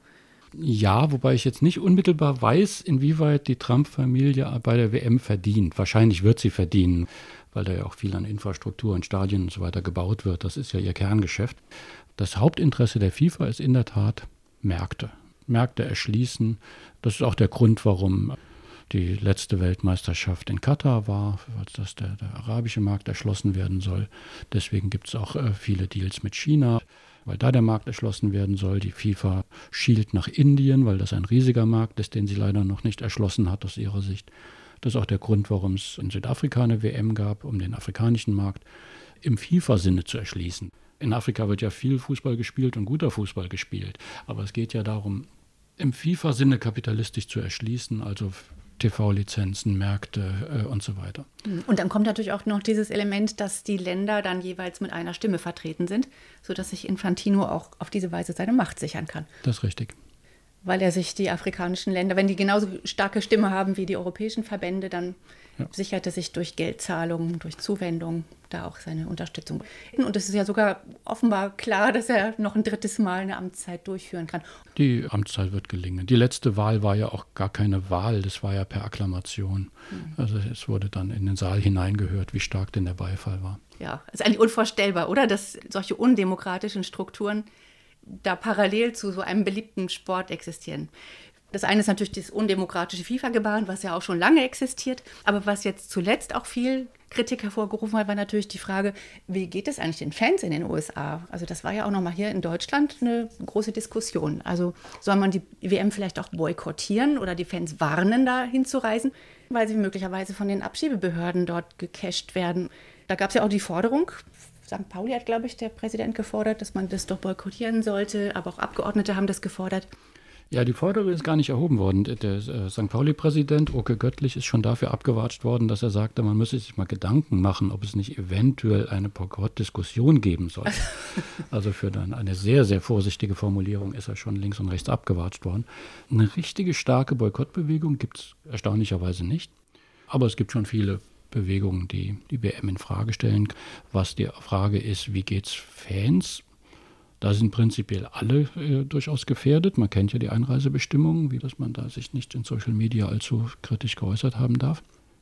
Ja, wobei ich jetzt nicht unmittelbar weiß, inwieweit die Trump-Familie bei der WM verdient. Wahrscheinlich wird sie verdienen, weil da ja auch viel an Infrastruktur und Stadien und so weiter gebaut wird. Das ist ja ihr Kerngeschäft. Das Hauptinteresse der FIFA ist in der Tat Märkte. Märkte erschließen. Das ist auch der Grund, warum die letzte Weltmeisterschaft in Katar war, dass der arabische Markt erschlossen werden soll. Deswegen gibt es auch viele Deals mit China, weil da der Markt erschlossen werden soll. Die FIFA schielt nach Indien, weil das ein riesiger Markt ist, den sie leider noch nicht erschlossen hat aus ihrer Sicht. Das ist auch der Grund, warum es in Südafrika eine WM gab, um den afrikanischen Markt im FIFA-Sinne zu erschließen. In Afrika wird ja viel Fußball gespielt und guter Fußball gespielt. Aber es geht ja darum, im FIFA-Sinne kapitalistisch zu erschließen, also TV-Lizenzen, Märkte und so weiter. Und dann kommt natürlich auch noch dieses Element, dass die Länder dann jeweils mit einer Stimme vertreten sind, sodass sich Infantino auch auf diese Weise seine Macht sichern kann. Das ist richtig. Weil er sich die afrikanischen Länder, wenn die genauso starke Stimme haben wie die europäischen Verbände, dann sichert er sich durch Geldzahlungen, durch Zuwendung da auch seine Unterstützung. Und es ist ja sogar offenbar klar, dass er noch ein drittes Mal eine Amtszeit durchführen kann. Die Amtszeit wird gelingen. Die letzte Wahl war ja auch gar keine Wahl, das war ja per Akklamation. Also es wurde dann in den Saal hineingehört, wie stark denn der Beifall war. Ja, es ist eigentlich unvorstellbar, oder? Dass solche undemokratischen Strukturen da parallel zu so einem beliebten Sport existieren. Das eine ist natürlich das undemokratische FIFA-Gebaren, was ja auch schon lange existiert. Aber was jetzt zuletzt auch viel Kritik hervorgerufen hat, war natürlich die Frage, wie geht es eigentlich den Fans in den USA? Also das war ja auch nochmal hier in Deutschland eine große Diskussion. Also soll man die WM vielleicht auch boykottieren oder die Fans warnen, da hinzureisen, weil sie möglicherweise von den Abschiebebehörden dort gecasht werden? Da gab es ja auch die Forderung, St. Pauli hat, glaube ich, der Präsident gefordert, dass man das doch boykottieren sollte, aber auch Abgeordnete haben das gefordert. Ja, die Forderung ist gar nicht erhoben worden. Der St. Pauli-Präsident Oke Göttlich ist schon dafür abgewatscht worden, dass er sagte, man müsse sich mal Gedanken machen, ob es nicht eventuell eine Boykott-Diskussion geben soll. Also für dann eine sehr, sehr vorsichtige Formulierung ist er schon links und rechts abgewatscht worden. Eine richtige starke Boykottbewegung gibt es erstaunlicherweise nicht. Aber es gibt schon viele Bewegungen, die die WM in Frage stellen. Was die Frage ist, wie geht es Fans? Da sind prinzipiell alle durchaus gefährdet. Man kennt ja die Einreisebestimmungen, wie dass man da sich nicht in Social Media allzu kritisch geäußert haben darf.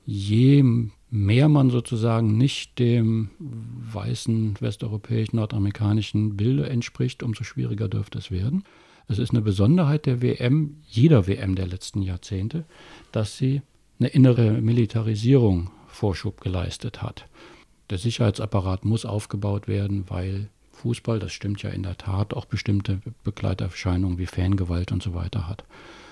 Je mehr man sozusagen nicht dem weißen, westeuropäischen, nordamerikanischen Bilde entspricht, umso schwieriger dürfte es werden. Es ist eine Besonderheit der WM, jeder WM der letzten Jahrzehnte, dass sie eine innere Militarisierung Vorschub geleistet hat. Der Sicherheitsapparat muss aufgebaut werden, weil Fußball, das stimmt ja in der Tat, auch bestimmte Begleiterscheinungen wie Fangewalt und so weiter hat.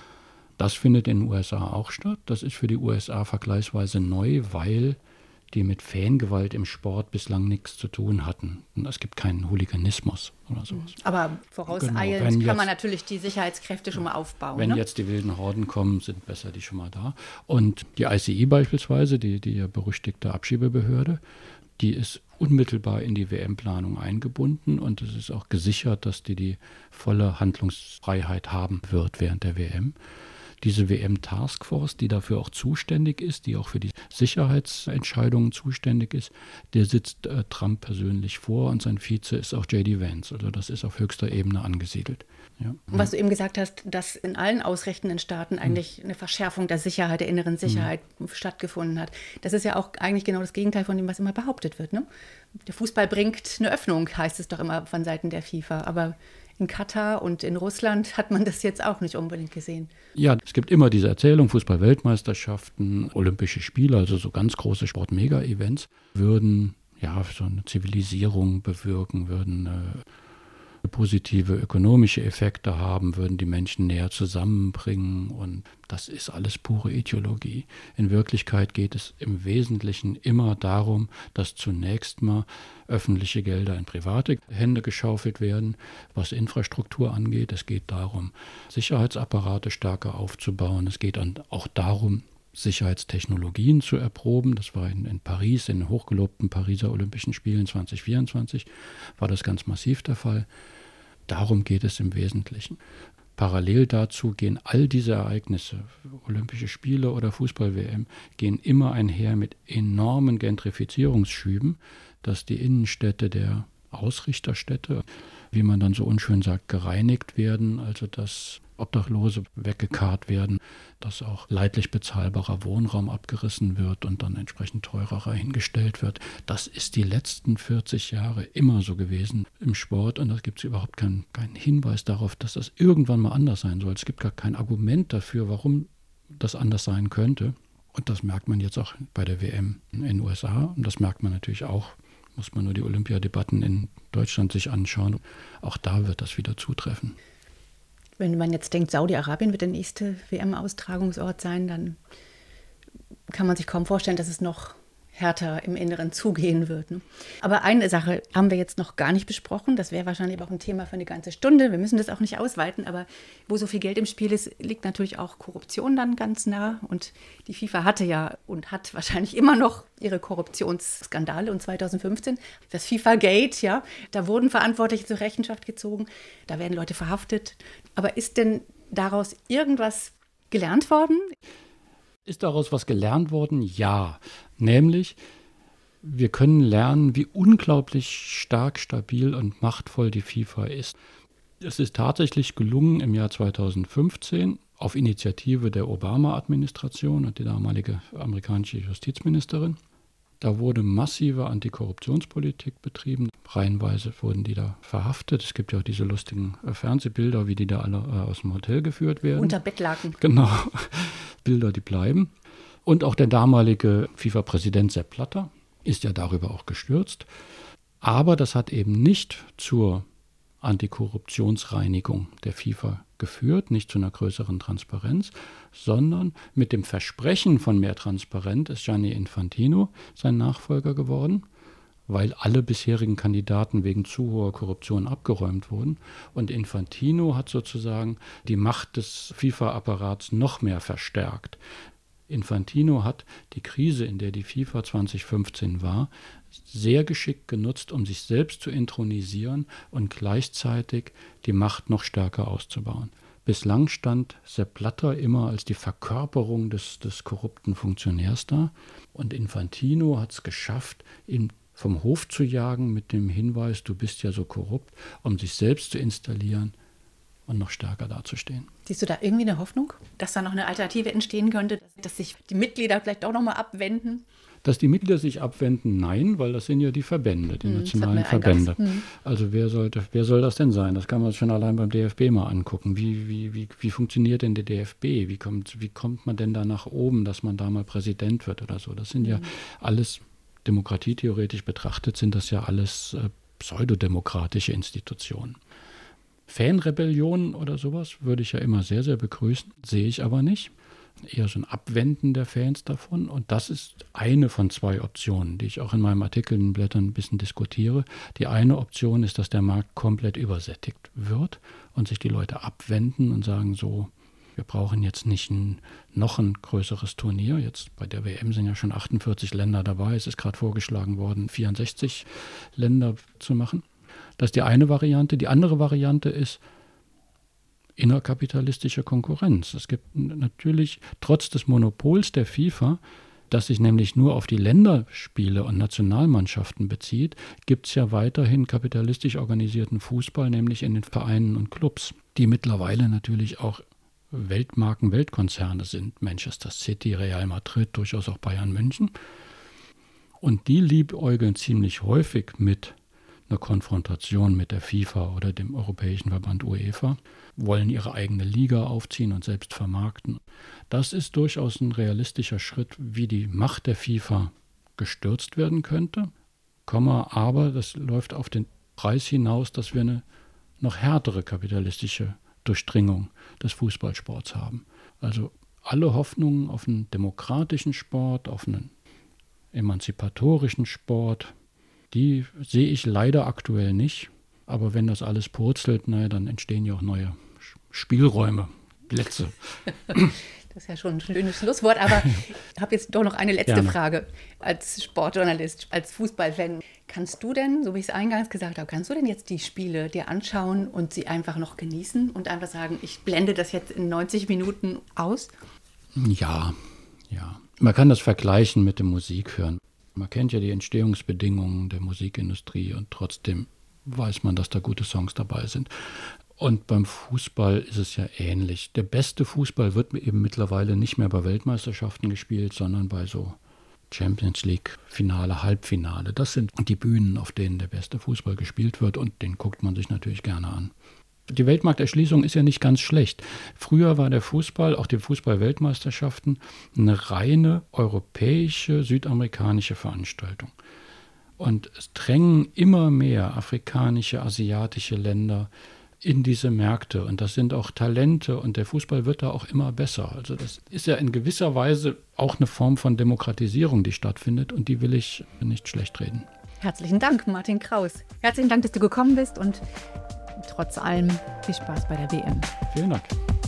Das findet in den USA auch statt. Das ist für die USA vergleichsweise neu, weil die mit Fangewalt im Sport bislang nichts zu tun hatten. Und es gibt keinen Hooliganismus oder sowas. Aber vorauseilend kann man natürlich die Sicherheitskräfte schon mal aufbauen. Wenn jetzt die wilden Horden kommen, sind besser die schon mal da. Und die ICI beispielsweise, die ja berüchtigte Abschiebebehörde, die ist unmittelbar in die WM-Planung eingebunden und es ist auch gesichert, dass die volle Handlungsfreiheit haben wird während der WM. Diese WM-Taskforce, die dafür auch zuständig ist, die auch für die Sicherheitsentscheidungen zuständig ist, der sitzt Trump persönlich vor und sein Vize ist auch J.D. Vance. Also das ist auf höchster Ebene angesiedelt. Ja. Was du eben gesagt hast, dass in allen ausrichtenden Staaten eigentlich eine Verschärfung der Sicherheit, der inneren Sicherheit stattgefunden hat. Das ist ja auch eigentlich genau das Gegenteil von dem, was immer behauptet wird. Ne? Der Fußball bringt eine Öffnung, heißt es doch immer von Seiten der FIFA. Aber in Katar und in Russland hat man das jetzt auch nicht unbedingt gesehen. Ja, es gibt immer diese Erzählung, Fußball-Weltmeisterschaften, Olympische Spiele, also so ganz große Sport-Mega-Events, würden ja so eine Zivilisierung bewirken, würden positive ökonomische Effekte haben, würden die Menschen näher zusammenbringen und das ist alles pure Ideologie. In Wirklichkeit geht es im Wesentlichen immer darum, dass zunächst mal öffentliche Gelder in private Hände geschaufelt werden, was Infrastruktur angeht. Es geht darum, Sicherheitsapparate stärker aufzubauen. Es geht auch darum, Sicherheitstechnologien zu erproben. Das war in Paris, in den hochgelobten Pariser Olympischen Spielen 2024, war das ganz massiv der Fall. Darum geht es im Wesentlichen. Parallel dazu gehen all diese Ereignisse, Olympische Spiele oder Fußball-WM, gehen immer einher mit enormen Gentrifizierungsschüben, dass die Innenstädte der Ausrichterstädte, wie man dann so unschön sagt, gereinigt werden, also dass Obdachlose weggekarrt werden, dass auch leidlich bezahlbarer Wohnraum abgerissen wird und dann entsprechend teurerer hingestellt wird. Das ist die letzten 40 Jahre immer so gewesen im Sport und da gibt es überhaupt keinen Hinweis darauf, dass das irgendwann mal anders sein soll. Es gibt gar kein Argument dafür, warum das anders sein könnte. Und das merkt man jetzt auch bei der WM in den USA und das merkt man natürlich auch, muss man nur die Olympiadebatten in Deutschland sich anschauen. Auch da wird das wieder zutreffen. Wenn man jetzt denkt, Saudi-Arabien wird der nächste WM-Austragungsort sein, dann kann man sich kaum vorstellen, dass es noch härter im Inneren zugehen wird. Ne? Aber eine Sache haben wir jetzt noch gar nicht besprochen. Das wäre wahrscheinlich auch ein Thema für eine ganze Stunde. Wir müssen das auch nicht ausweiten. Aber wo so viel Geld im Spiel ist, liegt natürlich auch Korruption dann ganz nah. Und die FIFA hatte ja und hat wahrscheinlich immer noch ihre Korruptionsskandale. Und 2015, das FIFA-Gate, ja, da wurden Verantwortliche zur Rechenschaft gezogen. Da werden Leute verhaftet. Aber ist denn daraus irgendwas gelernt worden? Ist daraus was gelernt worden? Ja. Nämlich, wir können lernen, wie unglaublich stark, stabil und machtvoll die FIFA ist. Es ist tatsächlich gelungen, im Jahr 2015 auf Initiative der Obama-Administration und der damalige amerikanische Justizministerin, da wurde massive Antikorruptionspolitik betrieben. Reihenweise wurden die da verhaftet. Es gibt ja auch diese lustigen Fernsehbilder, wie die da alle aus dem Hotel geführt werden. Unter Bettlaken. Genau, Bilder, die bleiben. Und auch der damalige FIFA-Präsident Sepp Blatter ist ja darüber auch gestürzt. Aber das hat eben nicht zur Antikorruptionsreinigung der FIFA geführt, nicht zu einer größeren Transparenz, sondern mit dem Versprechen von mehr Transparenz ist Gianni Infantino sein Nachfolger geworden, weil alle bisherigen Kandidaten wegen zu hoher Korruption abgeräumt wurden. Und Infantino hat sozusagen die Macht des FIFA-Apparats noch mehr verstärkt. Infantino hat die Krise, in der die FIFA 2015 war, sehr geschickt genutzt, um sich selbst zu intronisieren und gleichzeitig die Macht noch stärker auszubauen. Bislang stand Sepp Blatter immer als die Verkörperung des korrupten Funktionärs da. Und Infantino hat es geschafft, ihn vom Hof zu jagen mit dem Hinweis, du bist ja so korrupt, um sich selbst zu installieren und noch stärker dazustehen. Siehst du da irgendwie eine Hoffnung, dass da noch eine Alternative entstehen könnte, dass sich die Mitglieder vielleicht auch noch mal abwenden? Dass die Mitglieder sich abwenden, nein, weil das sind ja die Verbände, die nationalen Verbände. Also wer soll das denn sein? Das kann man schon allein beim DFB mal angucken. Wie funktioniert denn der DFB? Wie kommt man denn da nach oben, dass man da mal Präsident wird oder so? Das sind ja alles, demokratietheoretisch betrachtet, sind das ja alles pseudodemokratische Institutionen. Fanrebellionen oder sowas würde ich ja immer sehr, sehr begrüßen, sehe ich aber nicht. Eher so ein Abwenden der Fans davon. Und das ist eine von zwei Optionen, die ich auch in meinem Artikel in den Blättern ein bisschen diskutiere. Die eine Option ist, dass der Markt komplett übersättigt wird und sich die Leute abwenden und sagen so, wir brauchen jetzt nicht noch ein größeres Turnier. Jetzt bei der WM sind ja schon 48 Länder dabei. Es ist gerade vorgeschlagen worden, 64 Länder zu machen. Das ist die eine Variante. Die andere Variante ist innerkapitalistische Konkurrenz. Es gibt natürlich trotz des Monopols der FIFA, das sich nämlich nur auf die Länderspiele und Nationalmannschaften bezieht, gibt es ja weiterhin kapitalistisch organisierten Fußball, nämlich in den Vereinen und Clubs, die mittlerweile natürlich auch Weltmarken, Weltkonzerne sind. Manchester City, Real Madrid, durchaus auch Bayern München. Und die liebäugeln ziemlich häufig mit einer Konfrontation mit der FIFA oder dem Europäischen Verband UEFA, wollen ihre eigene Liga aufziehen und selbst vermarkten. Das ist durchaus ein realistischer Schritt, wie die Macht der FIFA gestürzt werden könnte, aber das läuft auf den Preis hinaus, dass wir eine noch härtere kapitalistische Durchdringung des Fußballsports haben. Also alle Hoffnungen auf einen demokratischen Sport, auf einen emanzipatorischen Sport, die sehe ich leider aktuell nicht. Aber wenn das alles purzelt, dann entstehen ja auch neue Spielräume, Plätze. Das ist ja schon ein schönes Schlusswort, aber ich habe jetzt doch noch eine letzte Frage. Als Sportjournalist, als Fußballfan, kannst du denn, so wie ich es eingangs gesagt habe, kannst du denn jetzt die Spiele dir anschauen und sie einfach noch genießen und einfach sagen, ich blende das jetzt in 90 Minuten aus? Ja. Man kann das vergleichen mit dem Musikhören. Man kennt ja die Entstehungsbedingungen der Musikindustrie und trotzdem weiß man, dass da gute Songs dabei sind. Und beim Fußball ist es ja ähnlich. Der beste Fußball wird eben mittlerweile nicht mehr bei Weltmeisterschaften gespielt, sondern bei so Champions League Finale, Halbfinale. Das sind die Bühnen, auf denen der beste Fußball gespielt wird und den guckt man sich natürlich gerne an. Die Weltmarkterschließung ist ja nicht ganz schlecht. Früher war der Fußball, auch die Fußball-Weltmeisterschaften, eine reine europäische, südamerikanische Veranstaltung. Und es drängen immer mehr afrikanische, asiatische Länder in diese Märkte. Und das sind auch Talente und der Fußball wird da auch immer besser. Also das ist ja in gewisser Weise auch eine Form von Demokratisierung, die stattfindet und die will ich nicht schlecht reden. Herzlichen Dank, Martin Kraus. Herzlichen Dank, dass du gekommen bist und trotz allem viel Spaß bei der WM. Vielen Dank.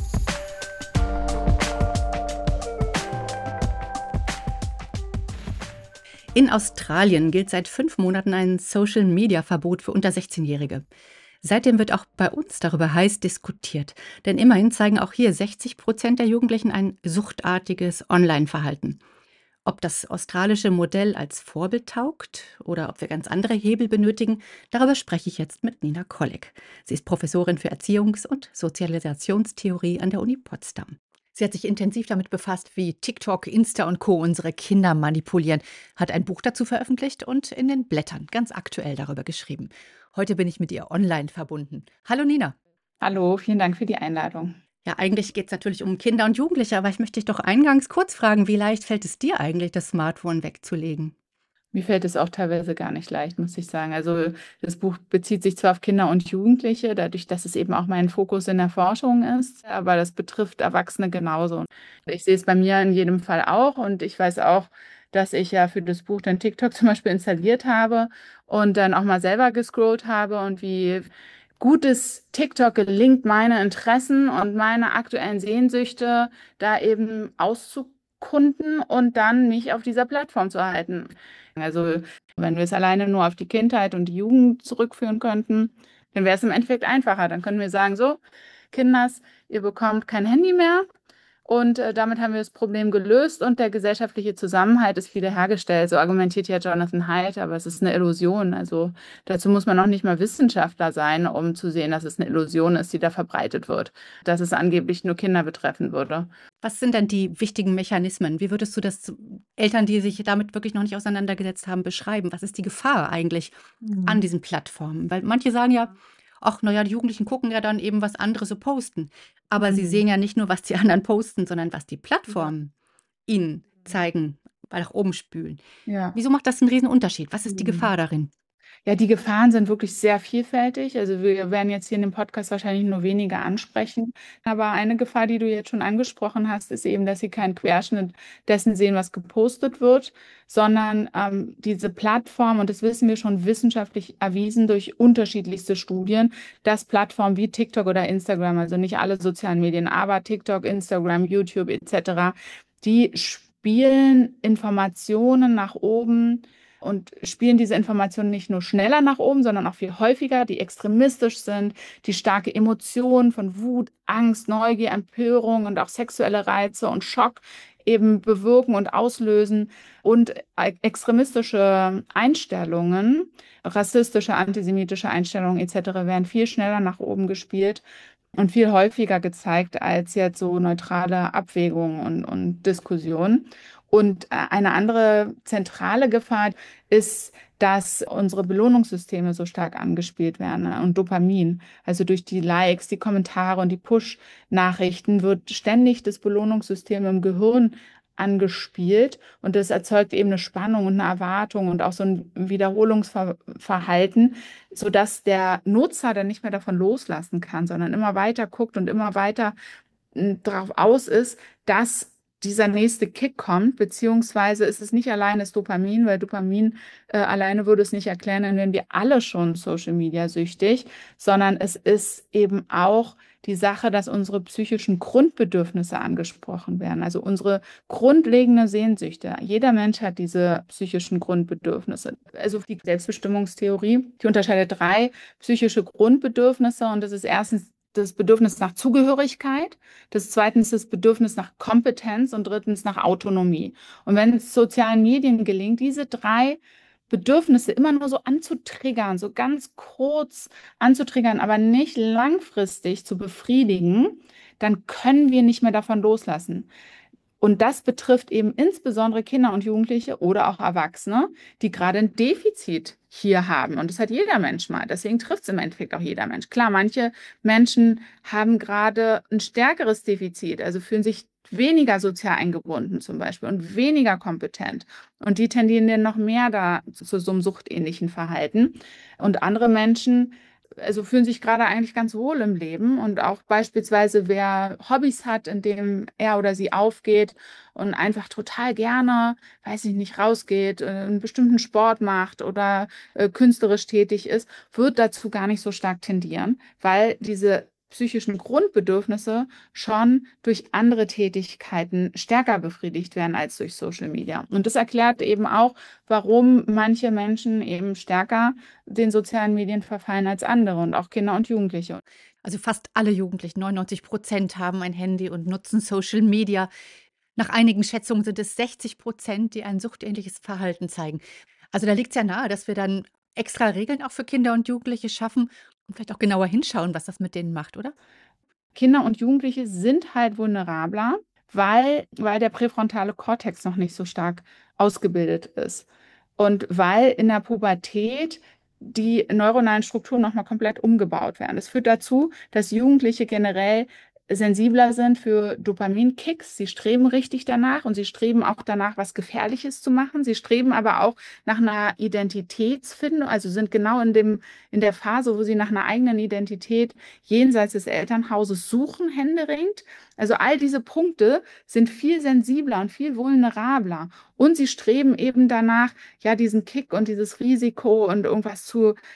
In Australien gilt seit 5 Monaten ein Social-Media-Verbot für unter 16-Jährige. Seitdem wird auch bei uns darüber heiß diskutiert. Denn immerhin zeigen auch hier 60% der Jugendlichen ein suchtartiges Online-Verhalten. Ob das australische Modell als Vorbild taugt oder ob wir ganz andere Hebel benötigen, darüber spreche ich jetzt mit Nina Kolleg. Sie ist Professorin für Erziehungs- und Sozialisationstheorie an der Uni Potsdam. Sie hat sich intensiv damit befasst, wie TikTok, Insta und Co. unsere Kinder manipulieren, hat ein Buch dazu veröffentlicht und in den Blättern ganz aktuell darüber geschrieben. Heute bin ich mit ihr online verbunden. Hallo Nina. Hallo, vielen Dank für die Einladung. Ja, eigentlich geht es natürlich um Kinder und Jugendliche, aber ich möchte dich doch eingangs kurz fragen, wie leicht fällt es dir eigentlich, das Smartphone wegzulegen? Mir fällt es auch teilweise gar nicht leicht, muss ich sagen. Also das Buch bezieht sich zwar auf Kinder und Jugendliche, dadurch, dass es eben auch mein Fokus in der Forschung ist, aber das betrifft Erwachsene genauso. Ich sehe es bei mir in jedem Fall auch und ich weiß auch, dass ich ja für das Buch dann TikTok zum Beispiel installiert habe und dann auch mal selber gescrollt habe und wie gutes TikTok gelingt, meine Interessen und meine aktuellen Sehnsüchte da eben auszukunden und dann mich auf dieser Plattform zu halten. Also wenn wir es alleine nur auf die Kindheit und die Jugend zurückführen könnten, dann wäre es im Endeffekt einfacher. Dann können wir sagen, so, Kinders, ihr bekommt kein Handy mehr. Und damit haben wir das Problem gelöst und der gesellschaftliche Zusammenhalt ist wiederhergestellt. So argumentiert ja Jonathan Haidt, aber es ist eine Illusion. Also dazu muss man auch nicht mal Wissenschaftler sein, um zu sehen, dass es eine Illusion ist, die da verbreitet wird. Dass es angeblich nur Kinder betreffen würde. Was sind denn die wichtigen Mechanismen? Wie würdest du das Eltern, die sich damit wirklich noch nicht auseinandergesetzt haben, beschreiben? Was ist die Gefahr eigentlich an diesen Plattformen? Weil manche sagen ja, ach, naja, die Jugendlichen gucken ja dann eben, was andere so posten. Aber sie sehen ja nicht nur, was die anderen posten, sondern was die Plattformen ihnen zeigen, nach oben spülen. Ja. Wieso macht das einen riesen Unterschied? Was ist die Gefahr darin? Ja, die Gefahren sind wirklich sehr vielfältig. Also wir werden jetzt hier in dem Podcast wahrscheinlich nur wenige ansprechen. Aber eine Gefahr, die du jetzt schon angesprochen hast, ist eben, dass sie keinen Querschnitt dessen sehen, was gepostet wird, sondern diese Plattform, und das wissen wir schon wissenschaftlich erwiesen durch unterschiedlichste Studien, dass Plattformen wie TikTok oder Instagram, also nicht alle sozialen Medien, aber TikTok, Instagram, YouTube etc., die spielen Informationen nach oben und spielen diese Informationen nicht nur schneller nach oben, sondern auch viel häufiger, die extremistisch sind, die starke Emotionen von Wut, Angst, Neugier, Empörung und auch sexuelle Reize und Schock eben bewirken und auslösen und extremistische Einstellungen, rassistische, antisemitische Einstellungen etc. werden viel schneller nach oben gespielt und viel häufiger gezeigt als jetzt so neutrale Abwägungen und Diskussionen. Und eine andere zentrale Gefahr ist, dass unsere Belohnungssysteme so stark angespielt werden und Dopamin. Also durch die Likes, die Kommentare und die Push-Nachrichten wird ständig das Belohnungssystem im Gehirn angespielt und das erzeugt eben eine Spannung und eine Erwartung und auch so ein Wiederholungsverhalten, sodass der Nutzer dann nicht mehr davon loslassen kann, sondern immer weiter guckt und immer weiter darauf aus ist, dass dieser nächste Kick kommt, beziehungsweise ist es nicht allein das Dopamin, weil Dopamin alleine würde es nicht erklären, dann wären wir alle schon Social Media süchtig, sondern es ist eben auch die Sache, dass unsere psychischen Grundbedürfnisse angesprochen werden, also unsere grundlegende Sehnsüchte. Jeder Mensch hat diese psychischen Grundbedürfnisse. Also die Selbstbestimmungstheorie, die unterscheidet 3 psychische Grundbedürfnisse und das ist erstens das Bedürfnis nach Zugehörigkeit, das zweitens das Bedürfnis nach Kompetenz und drittens nach Autonomie. Und wenn es sozialen Medien gelingt, diese 3 Bedürfnisse immer nur so anzutriggern, so ganz kurz anzutriggern, aber nicht langfristig zu befriedigen, dann können wir nicht mehr davon loslassen. Und das betrifft eben insbesondere Kinder und Jugendliche oder auch Erwachsene, die gerade ein Defizit hier haben. Und das hat jeder Mensch mal. Deswegen trifft es im Endeffekt auch jeder Mensch. Klar, manche Menschen haben gerade ein stärkeres Defizit, also fühlen sich weniger sozial eingebunden zum Beispiel und weniger kompetent. Und die tendieren dann noch mehr da zu so einem suchtähnlichen Verhalten. Und andere Menschen also fühlen sich gerade eigentlich ganz wohl im Leben und auch beispielsweise, wer Hobbys hat, in dem er oder sie aufgeht und einfach total gerne, weiß ich nicht, rausgeht, einen bestimmten Sport macht oder künstlerisch tätig ist, wird dazu gar nicht so stark tendieren, weil diese psychischen Grundbedürfnisse schon durch andere Tätigkeiten stärker befriedigt werden als durch Social Media. Und das erklärt eben auch, warum manche Menschen eben stärker den sozialen Medien verfallen als andere und auch Kinder und Jugendliche. Also fast alle Jugendlichen, 99%, haben ein Handy und nutzen Social Media. Nach einigen Schätzungen sind es 60%, die ein suchtähnliches Verhalten zeigen. Also da liegt es ja nahe, dass wir dann extra Regeln auch für Kinder und Jugendliche schaffen und vielleicht auch genauer hinschauen, was das mit denen macht, oder? Kinder und Jugendliche sind halt vulnerabler, weil der präfrontale Kortex noch nicht so stark ausgebildet ist. Und weil in der Pubertät die neuronalen Strukturen nochmal komplett umgebaut werden. Das führt dazu, dass Jugendliche generell sensibler sind für Dopaminkicks. Sie streben richtig danach und sie streben auch danach, was Gefährliches zu machen. Sie streben aber auch nach einer Identitätsfindung, also sind genau in der Phase, wo sie nach einer eigenen Identität jenseits des Elternhauses suchen, händeringend. Also all diese Punkte sind viel sensibler und viel vulnerabler. Und sie streben eben danach, ja, diesen Kick und dieses Risiko und irgendwas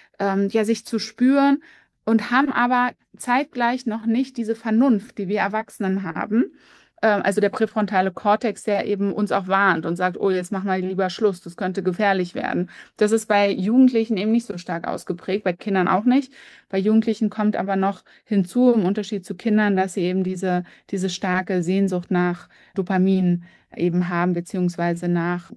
sich zu spüren und haben aber zeitgleich noch nicht diese Vernunft, die wir Erwachsenen haben. Also der präfrontale Kortex, der eben uns auch warnt und sagt, oh, jetzt mach mal lieber Schluss, das könnte gefährlich werden. Das ist bei Jugendlichen eben nicht so stark ausgeprägt, bei Kindern auch nicht. Bei Jugendlichen kommt aber noch hinzu, im Unterschied zu Kindern, dass sie eben diese starke Sehnsucht nach Dopamin eben haben, beziehungsweise nach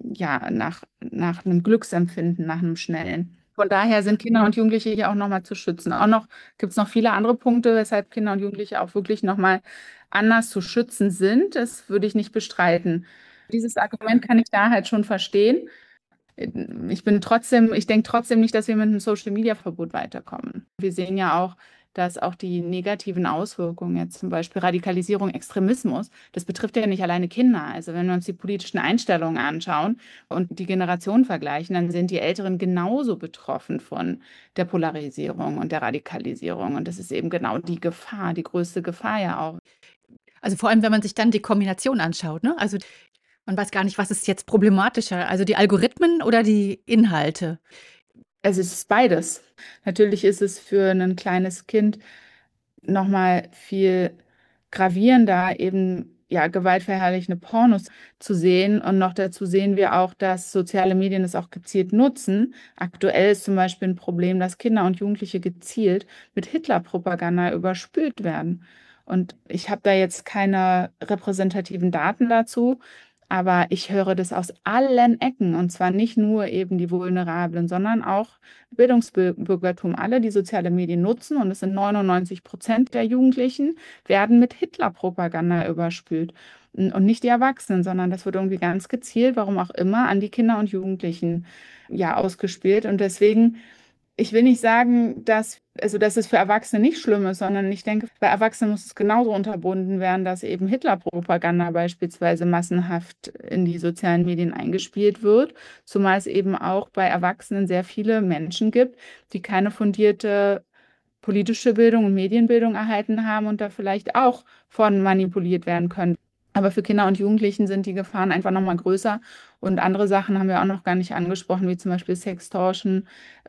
einem Glücksempfinden, nach einem schnellen. Von daher sind Kinder und Jugendliche hier auch nochmal zu schützen. Gibt es noch viele andere Punkte, weshalb Kinder und Jugendliche auch wirklich nochmal anders zu schützen sind. Das würde ich nicht bestreiten. Dieses Argument kann ich da halt schon verstehen. Ich denke trotzdem nicht, dass wir mit einem Social-Media-Verbot weiterkommen. Wir sehen ja auch, dass auch die negativen Auswirkungen, jetzt zum Beispiel Radikalisierung, Extremismus, das betrifft ja nicht alleine Kinder. Also wenn wir uns die politischen Einstellungen anschauen und die Generationen vergleichen, dann sind die Älteren genauso betroffen von der Polarisierung und der Radikalisierung. Und das ist eben genau die Gefahr, die größte Gefahr ja auch. Also vor allem, wenn man sich dann die Kombination anschaut, ne? Also man weiß gar nicht, was ist jetzt problematischer, also die Algorithmen oder die Inhalte. Also es ist beides. Natürlich ist es für ein kleines Kind nochmal viel gravierender, eben ja, gewaltverherrlichende Pornos zu sehen. Und noch dazu sehen wir auch, dass soziale Medien es auch gezielt nutzen. Aktuell ist zum Beispiel ein Problem, dass Kinder und Jugendliche gezielt mit Hitler-Propaganda überspült werden. Und ich habe da jetzt keine repräsentativen Daten dazu, aber ich höre das aus allen Ecken und zwar nicht nur eben die Vulnerablen, sondern auch Bildungsbürgertum. Alle, die soziale Medien nutzen, und es sind 99% der Jugendlichen, werden mit Hitler-Propaganda überspült. Und nicht die Erwachsenen, sondern das wird irgendwie ganz gezielt, warum auch immer, an die Kinder und Jugendlichen ja ausgespielt. Und deswegen Ich will nicht sagen, dass es für Erwachsene nicht schlimm ist, sondern ich denke, bei Erwachsenen muss es genauso unterbunden werden, dass eben Hitler-Propaganda beispielsweise massenhaft in die sozialen Medien eingespielt wird, zumal es eben auch bei Erwachsenen sehr viele Menschen gibt, die keine fundierte politische Bildung und Medienbildung erhalten haben und da vielleicht auch von manipuliert werden können. Aber für Kinder und Jugendlichen sind die Gefahren einfach nochmal größer. Und andere Sachen haben wir auch noch gar nicht angesprochen, wie zum Beispiel Sextortion,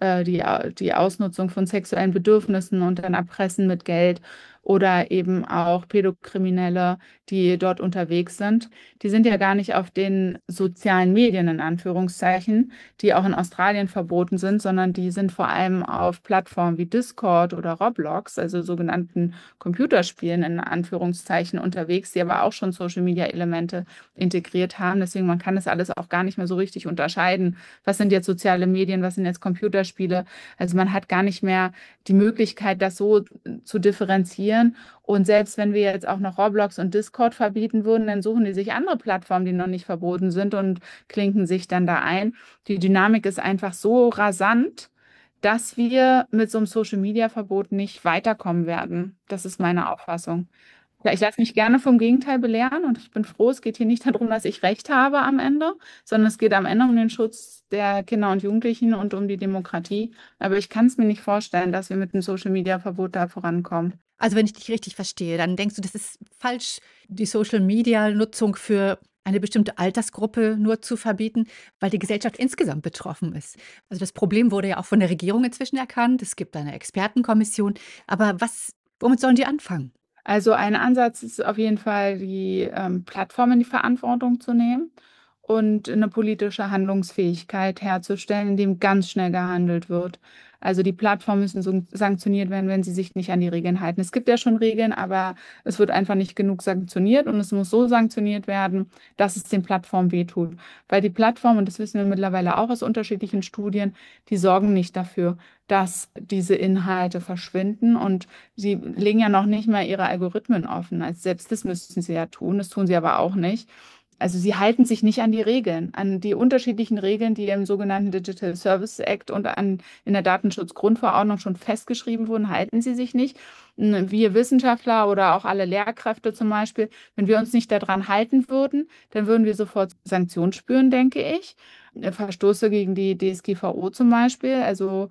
die Ausnutzung von sexuellen Bedürfnissen und dann Erpressen mit Geld oder eben auch Pädokriminelle, die dort unterwegs sind. Die sind ja gar nicht auf den sozialen Medien in Anführungszeichen, die auch in Australien verboten sind, sondern die sind vor allem auf Plattformen wie Discord oder Roblox, also sogenannten Computerspielen in Anführungszeichen unterwegs, die aber auch schon Social-Media-Elemente integriert haben. Deswegen, man kann das alles auch gar nicht mehr so richtig unterscheiden. Was sind jetzt soziale Medien, was sind jetzt Computerspiele? Also man hat gar nicht mehr die Möglichkeit, das so zu differenzieren. Und selbst wenn wir jetzt auch noch Roblox und Discord verbieten würden, dann suchen die sich andere Plattformen, die noch nicht verboten sind und klinken sich dann da ein. Die Dynamik ist einfach so rasant, dass wir mit so einem Social-Media-Verbot nicht weiterkommen werden. Das ist meine Auffassung. Ja, ich lasse mich gerne vom Gegenteil belehren und ich bin froh, es geht hier nicht darum, dass ich Recht habe am Ende, sondern es geht am Ende um den Schutz der Kinder und Jugendlichen und um die Demokratie. Aber ich kann es mir nicht vorstellen, dass wir mit einem Social-Media-Verbot da vorankommen. Also wenn ich dich richtig verstehe, dann denkst du, das ist falsch, die Social-Media-Nutzung für eine bestimmte Altersgruppe nur zu verbieten, weil die Gesellschaft insgesamt betroffen ist. Also das Problem wurde ja auch von der Regierung inzwischen erkannt. Es gibt eine Expertenkommission. Aber womit sollen die anfangen? Also ein Ansatz ist auf jeden Fall, die Plattformen in die Verantwortung zu nehmen und eine politische Handlungsfähigkeit herzustellen, indem ganz schnell gehandelt wird. Also die Plattformen müssen sanktioniert werden, wenn sie sich nicht an die Regeln halten. Es gibt ja schon Regeln, aber es wird einfach nicht genug sanktioniert und es muss so sanktioniert werden, dass es den Plattformen wehtut. Weil die Plattformen, und das wissen wir mittlerweile auch aus unterschiedlichen Studien, die sorgen nicht dafür, dass diese Inhalte verschwinden und sie legen ja noch nicht mal ihre Algorithmen offen. Also selbst das müssten sie ja tun, das tun sie aber auch nicht. Also sie halten sich nicht an die Regeln, an die unterschiedlichen Regeln, die im sogenannten Digital Services Act und in der Datenschutzgrundverordnung schon festgeschrieben wurden, halten sie sich nicht. Wir Wissenschaftler oder auch alle Lehrkräfte zum Beispiel, wenn wir uns nicht daran halten würden, dann würden wir sofort Sanktionen spüren, denke ich. Verstoße gegen die DSGVO zum Beispiel. Also,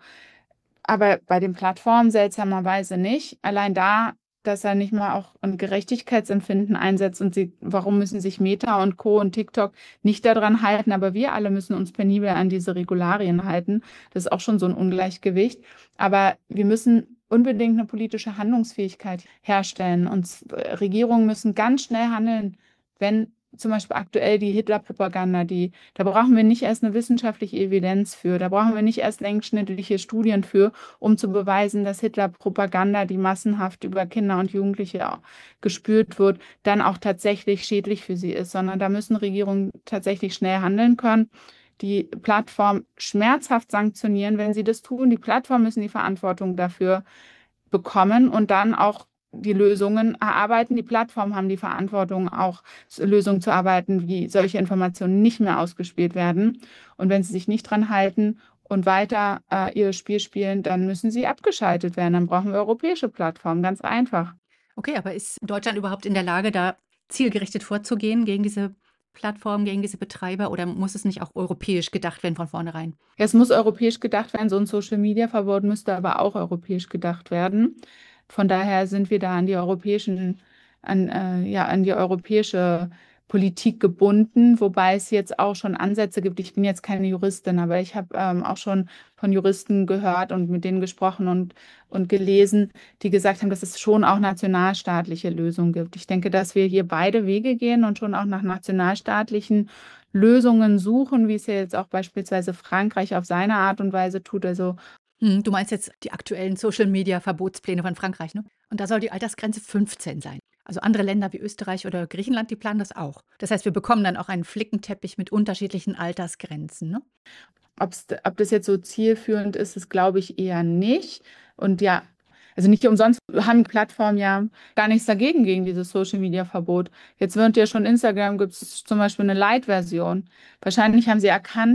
aber bei den Plattformen seltsamerweise nicht. Allein da, dass er nicht mal auch ein Gerechtigkeitsempfinden einsetzt und warum müssen sich Meta und Co. und TikTok nicht daran halten, aber wir alle müssen uns penibel an diese Regularien halten. Das ist auch schon so ein Ungleichgewicht. Aber wir müssen unbedingt eine politische Handlungsfähigkeit herstellen und Regierungen müssen ganz schnell handeln, wenn zum Beispiel aktuell die Hitler-Propaganda, da brauchen wir nicht erst eine wissenschaftliche Evidenz für, da brauchen wir nicht erst längsschnittliche Studien für, um zu beweisen, dass Hitler-Propaganda, die massenhaft über Kinder und Jugendliche gespürt wird, dann auch tatsächlich schädlich für sie ist, sondern da müssen Regierungen tatsächlich schnell handeln können, die Plattform schmerzhaft sanktionieren, wenn sie das tun. Die Plattformen müssen die Verantwortung dafür bekommen und dann auch die Lösungen erarbeiten. Die Plattformen haben die Verantwortung, auch Lösungen zu erarbeiten, wie solche Informationen nicht mehr ausgespielt werden. Und wenn sie sich nicht dran halten und weiter ihr Spiel spielen, dann müssen sie abgeschaltet werden. Dann brauchen wir europäische Plattformen, ganz einfach. Okay, aber ist Deutschland überhaupt in der Lage, da zielgerichtet vorzugehen gegen diese Plattformen, gegen diese Betreiber oder muss es nicht auch europäisch gedacht werden von vornherein? Ja, es muss europäisch gedacht werden. So ein Social-Media-Verbot müsste aber auch europäisch gedacht werden. Von daher sind wir da an die europäische Politik gebunden, wobei es jetzt auch schon Ansätze gibt. Ich bin jetzt keine Juristin, aber ich habe auch schon von Juristen gehört und mit denen gesprochen und gelesen, die gesagt haben, dass es schon auch nationalstaatliche Lösungen gibt. Ich denke, dass wir hier beide Wege gehen und schon auch nach nationalstaatlichen Lösungen suchen, wie es ja jetzt auch beispielsweise Frankreich auf seine Art und Weise tut. Also Du meinst jetzt die aktuellen Social-Media-Verbotspläne von Frankreich, ne? Und da soll die Altersgrenze 15 sein. Also andere Länder wie Österreich oder Griechenland, die planen das auch. Das heißt, wir bekommen dann auch einen Flickenteppich mit unterschiedlichen Altersgrenzen, ne? Ob das jetzt so zielführend ist, das glaube ich eher nicht. Und ja, also nicht umsonst haben Plattformen ja gar nichts dagegen gegen dieses Social-Media-Verbot. Jetzt wird ja schon Instagram, gibt es zum Beispiel eine Light-Version. Wahrscheinlich haben sie erkannt,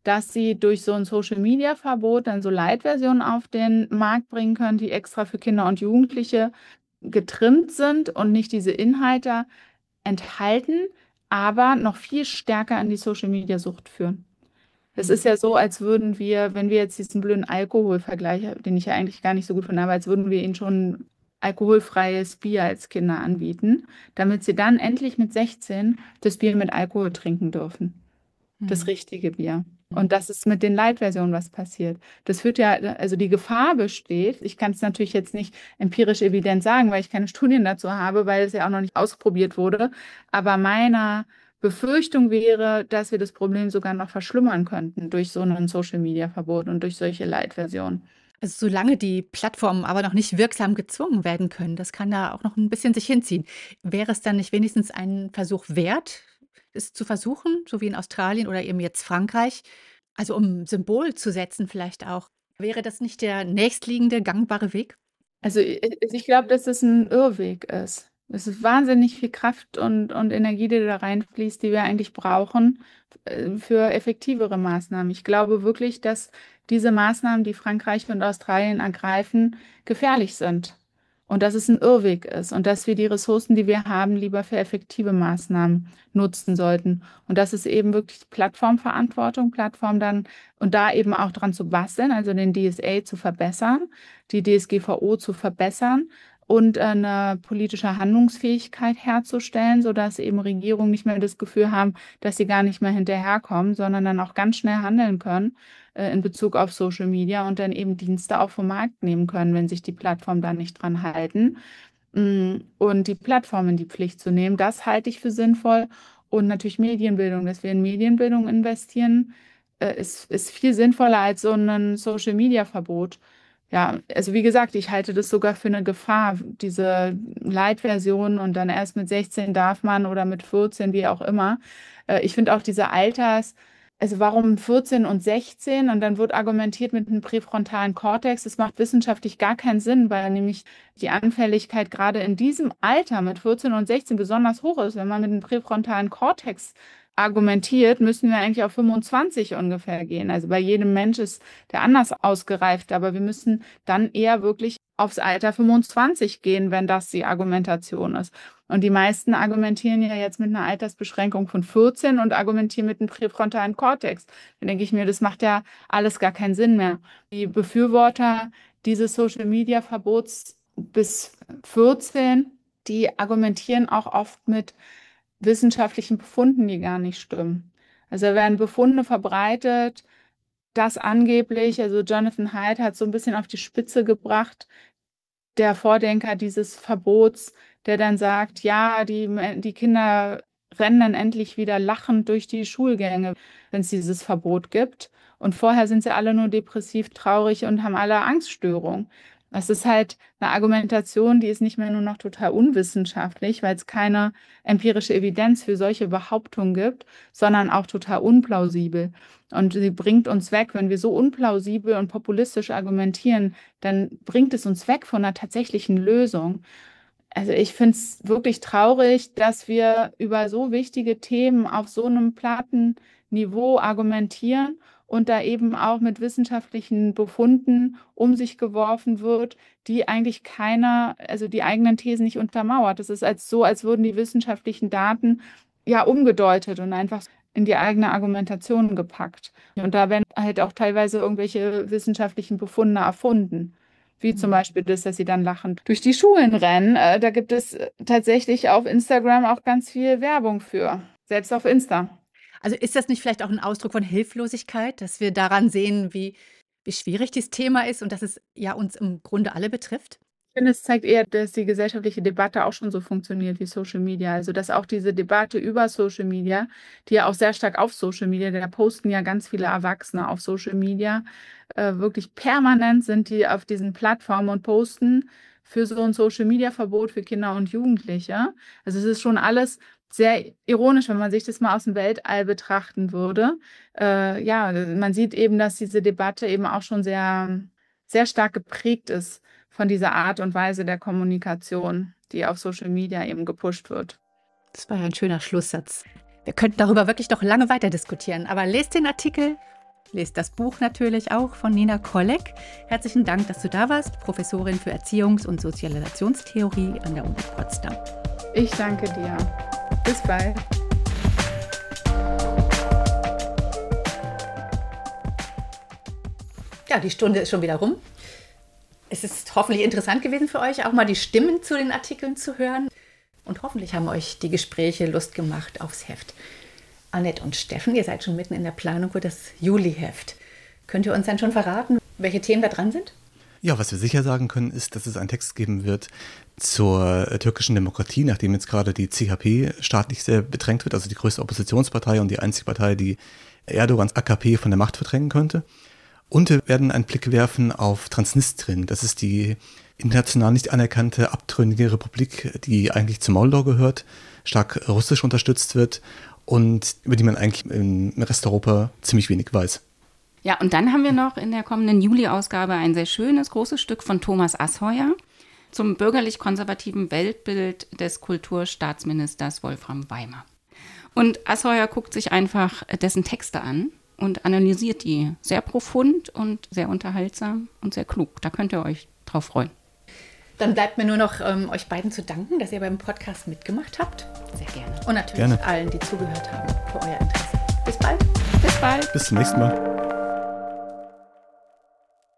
dass sie durch so ein Social-Media-Verbot dann so Light-Versionen auf den Markt bringen können, die extra für Kinder und Jugendliche getrimmt sind und nicht diese Inhalte enthalten, aber noch viel stärker in die Social-Media-Sucht führen. Es ist ja so, als würden wir, wenn wir jetzt diesen blöden Alkoholvergleich, den ich ja eigentlich gar nicht so gut finde, aber als würden wir ihnen schon alkoholfreies Bier als Kinder anbieten, damit sie dann endlich mit 16 das Bier mit Alkohol trinken dürfen. Das richtige Bier. Und das ist mit den Light-Versionen was passiert. Das führt ja, also die Gefahr besteht, ich kann es natürlich jetzt nicht empirisch evident sagen, weil ich keine Studien dazu habe, weil es ja auch noch nicht ausprobiert wurde, aber meiner Befürchtung wäre, dass wir das Problem sogar noch verschlimmern könnten durch so ein Social-Media-Verbot und durch solche Light-Versionen. Also solange die Plattformen aber noch nicht wirksam gezwungen werden können, das kann da auch noch ein bisschen sich hinziehen. Wäre es dann nicht wenigstens ein Versuch wert, es zu versuchen, so wie in Australien oder eben jetzt Frankreich, also um Symbol zu setzen vielleicht auch? Wäre das nicht der nächstliegende gangbare Weg? Also ich glaube, dass es ein Irrweg ist. Es ist wahnsinnig viel Kraft und Energie, die da reinfließt, die wir eigentlich brauchen für effektivere Maßnahmen. Ich glaube wirklich, dass diese Maßnahmen, die Frankreich und Australien ergreifen, gefährlich sind. Und dass es ein Irrweg ist und dass wir die Ressourcen, die wir haben, lieber für effektive Maßnahmen nutzen sollten. Und das ist eben wirklich Plattformverantwortung, Plattform dann und da eben auch dran zu basteln, also den DSA zu verbessern, die DSGVO zu verbessern und eine politische Handlungsfähigkeit herzustellen, sodass eben Regierungen nicht mehr das Gefühl haben, dass sie gar nicht mehr hinterherkommen, sondern dann auch ganz schnell handeln können in Bezug auf Social Media und dann eben Dienste auch vom Markt nehmen können, wenn sich die Plattformen da nicht dran halten. Und die Plattformen in die Pflicht zu nehmen, das halte ich für sinnvoll. Und natürlich Medienbildung, dass wir in Medienbildung investieren, ist viel sinnvoller als so ein Social-Media-Verbot. Ja, also wie gesagt, ich halte das sogar für eine Gefahr, diese Light-Version und dann erst mit 16 darf man oder mit 14, wie auch immer. Ich finde auch diese also warum 14 und 16? Und dann wird argumentiert mit einem präfrontalen Kortex. Das macht wissenschaftlich gar keinen Sinn, weil nämlich die Anfälligkeit gerade in diesem Alter mit 14 und 16 besonders hoch ist. Wenn man mit einem präfrontalen Kortex argumentiert, müssen wir eigentlich auf 25 ungefähr gehen. Also bei jedem Mensch ist der anders ausgereift, aber wir müssen dann eher wirklich aufs Alter 25 gehen, wenn das die Argumentation ist. Und die meisten argumentieren ja jetzt mit einer Altersbeschränkung von 14 und argumentieren mit einem präfrontalen Kortex. Dann denke ich mir, das macht ja alles gar keinen Sinn mehr. Die Befürworter dieses Social-Media-Verbots bis 14, die argumentieren auch oft mit wissenschaftlichen Befunden, die gar nicht stimmen. Also da werden Befunde verbreitet, dass angeblich, also Jonathan Haidt hat so ein bisschen auf die Spitze gebracht, der Vordenker dieses Verbots, der dann sagt, ja, die Kinder rennen dann endlich wieder lachend durch die Schulgänge, wenn es dieses Verbot gibt. Und vorher sind sie alle nur depressiv, traurig und haben alle Angststörungen. Das ist halt eine Argumentation, die ist nicht mehr nur noch total unwissenschaftlich, weil es keine empirische Evidenz für solche Behauptungen gibt, sondern auch total unplausibel. Und sie bringt uns weg, wenn wir so unplausibel und populistisch argumentieren, dann bringt es uns weg von einer tatsächlichen Lösung. Also ich finde es wirklich traurig, dass wir über so wichtige Themen auf so einem platten Niveau argumentieren und da eben auch mit wissenschaftlichen Befunden um sich geworfen wird, die eigentlich also die eigenen Thesen nicht untermauert. Das ist als würden die wissenschaftlichen Daten ja umgedeutet und einfach in die eigene Argumentation gepackt. Und da werden halt auch teilweise irgendwelche wissenschaftlichen Befunde erfunden. Wie zum Beispiel das, dass sie dann lachend durch die Schulen rennen. Da gibt es tatsächlich auf Instagram auch ganz viel Werbung für, selbst auf Insta. Also ist das nicht vielleicht auch ein Ausdruck von Hilflosigkeit, dass wir daran sehen, wie schwierig dieses Thema ist und dass es ja uns im Grunde alle betrifft? Ich finde, es zeigt eher, dass die gesellschaftliche Debatte auch schon so funktioniert wie Social Media. Also, dass auch diese Debatte über Social Media, die ja auch sehr stark auf Social Media, da posten ja ganz viele Erwachsene auf Social Media, wirklich permanent sind die auf diesen Plattformen und posten für so ein Social Media Verbot für Kinder und Jugendliche. Also, es ist schon alles sehr ironisch, wenn man sich das mal aus dem Weltall betrachten würde. Ja, man sieht eben, dass diese Debatte eben auch schon sehr, sehr stark geprägt ist von dieser Art und Weise der Kommunikation, die auf Social Media eben gepusht wird. Das war ja ein schöner Schlusssatz. Wir könnten darüber wirklich noch lange weiter diskutieren, aber lest den Artikel lest das Buch natürlich auch von Nina Kolleg. Herzlichen Dank, dass du da warst, Professorin für Erziehungs- und Sozialisationstheorie an der Uni Potsdam. Ich danke dir. Bis bald. Ja, die Stunde ist schon wieder rum. Es ist hoffentlich interessant gewesen für euch, auch mal die Stimmen zu den Artikeln zu hören. Und hoffentlich haben euch die Gespräche Lust gemacht aufs Heft. Annette und Steffen, ihr seid schon mitten in der Planung für das Juli-Heft. Könnt ihr uns dann schon verraten, welche Themen da dran sind? Ja, was wir sicher sagen können, ist, dass es einen Text geben wird zur türkischen Demokratie, nachdem jetzt gerade die CHP staatlich sehr bedrängt wird, also die größte Oppositionspartei und die einzige Partei, die Erdogans AKP von der Macht verdrängen könnte. Und wir werden einen Blick werfen auf Transnistrien. Das ist die international nicht anerkannte abtrünnige Republik, die eigentlich zu Moldau gehört, stark russisch unterstützt wird und über die man eigentlich im Rest Europa ziemlich wenig weiß. Ja, und dann haben wir noch in der kommenden Juli-Ausgabe ein sehr schönes, großes Stück von Thomas Asheuer zum bürgerlich-konservativen Weltbild des Kulturstaatsministers Wolfram Weimar. Und Asheuer guckt sich einfach dessen Texte an und analysiert die sehr profund und sehr unterhaltsam und sehr klug. Da könnt ihr euch drauf freuen. Dann bleibt mir nur noch euch beiden zu danken, dass ihr beim Podcast mitgemacht habt. Sehr gerne. Und natürlich allen, die zugehört haben, für euer Interesse. Bis bald. Bis bald. Bis zum nächsten Mal.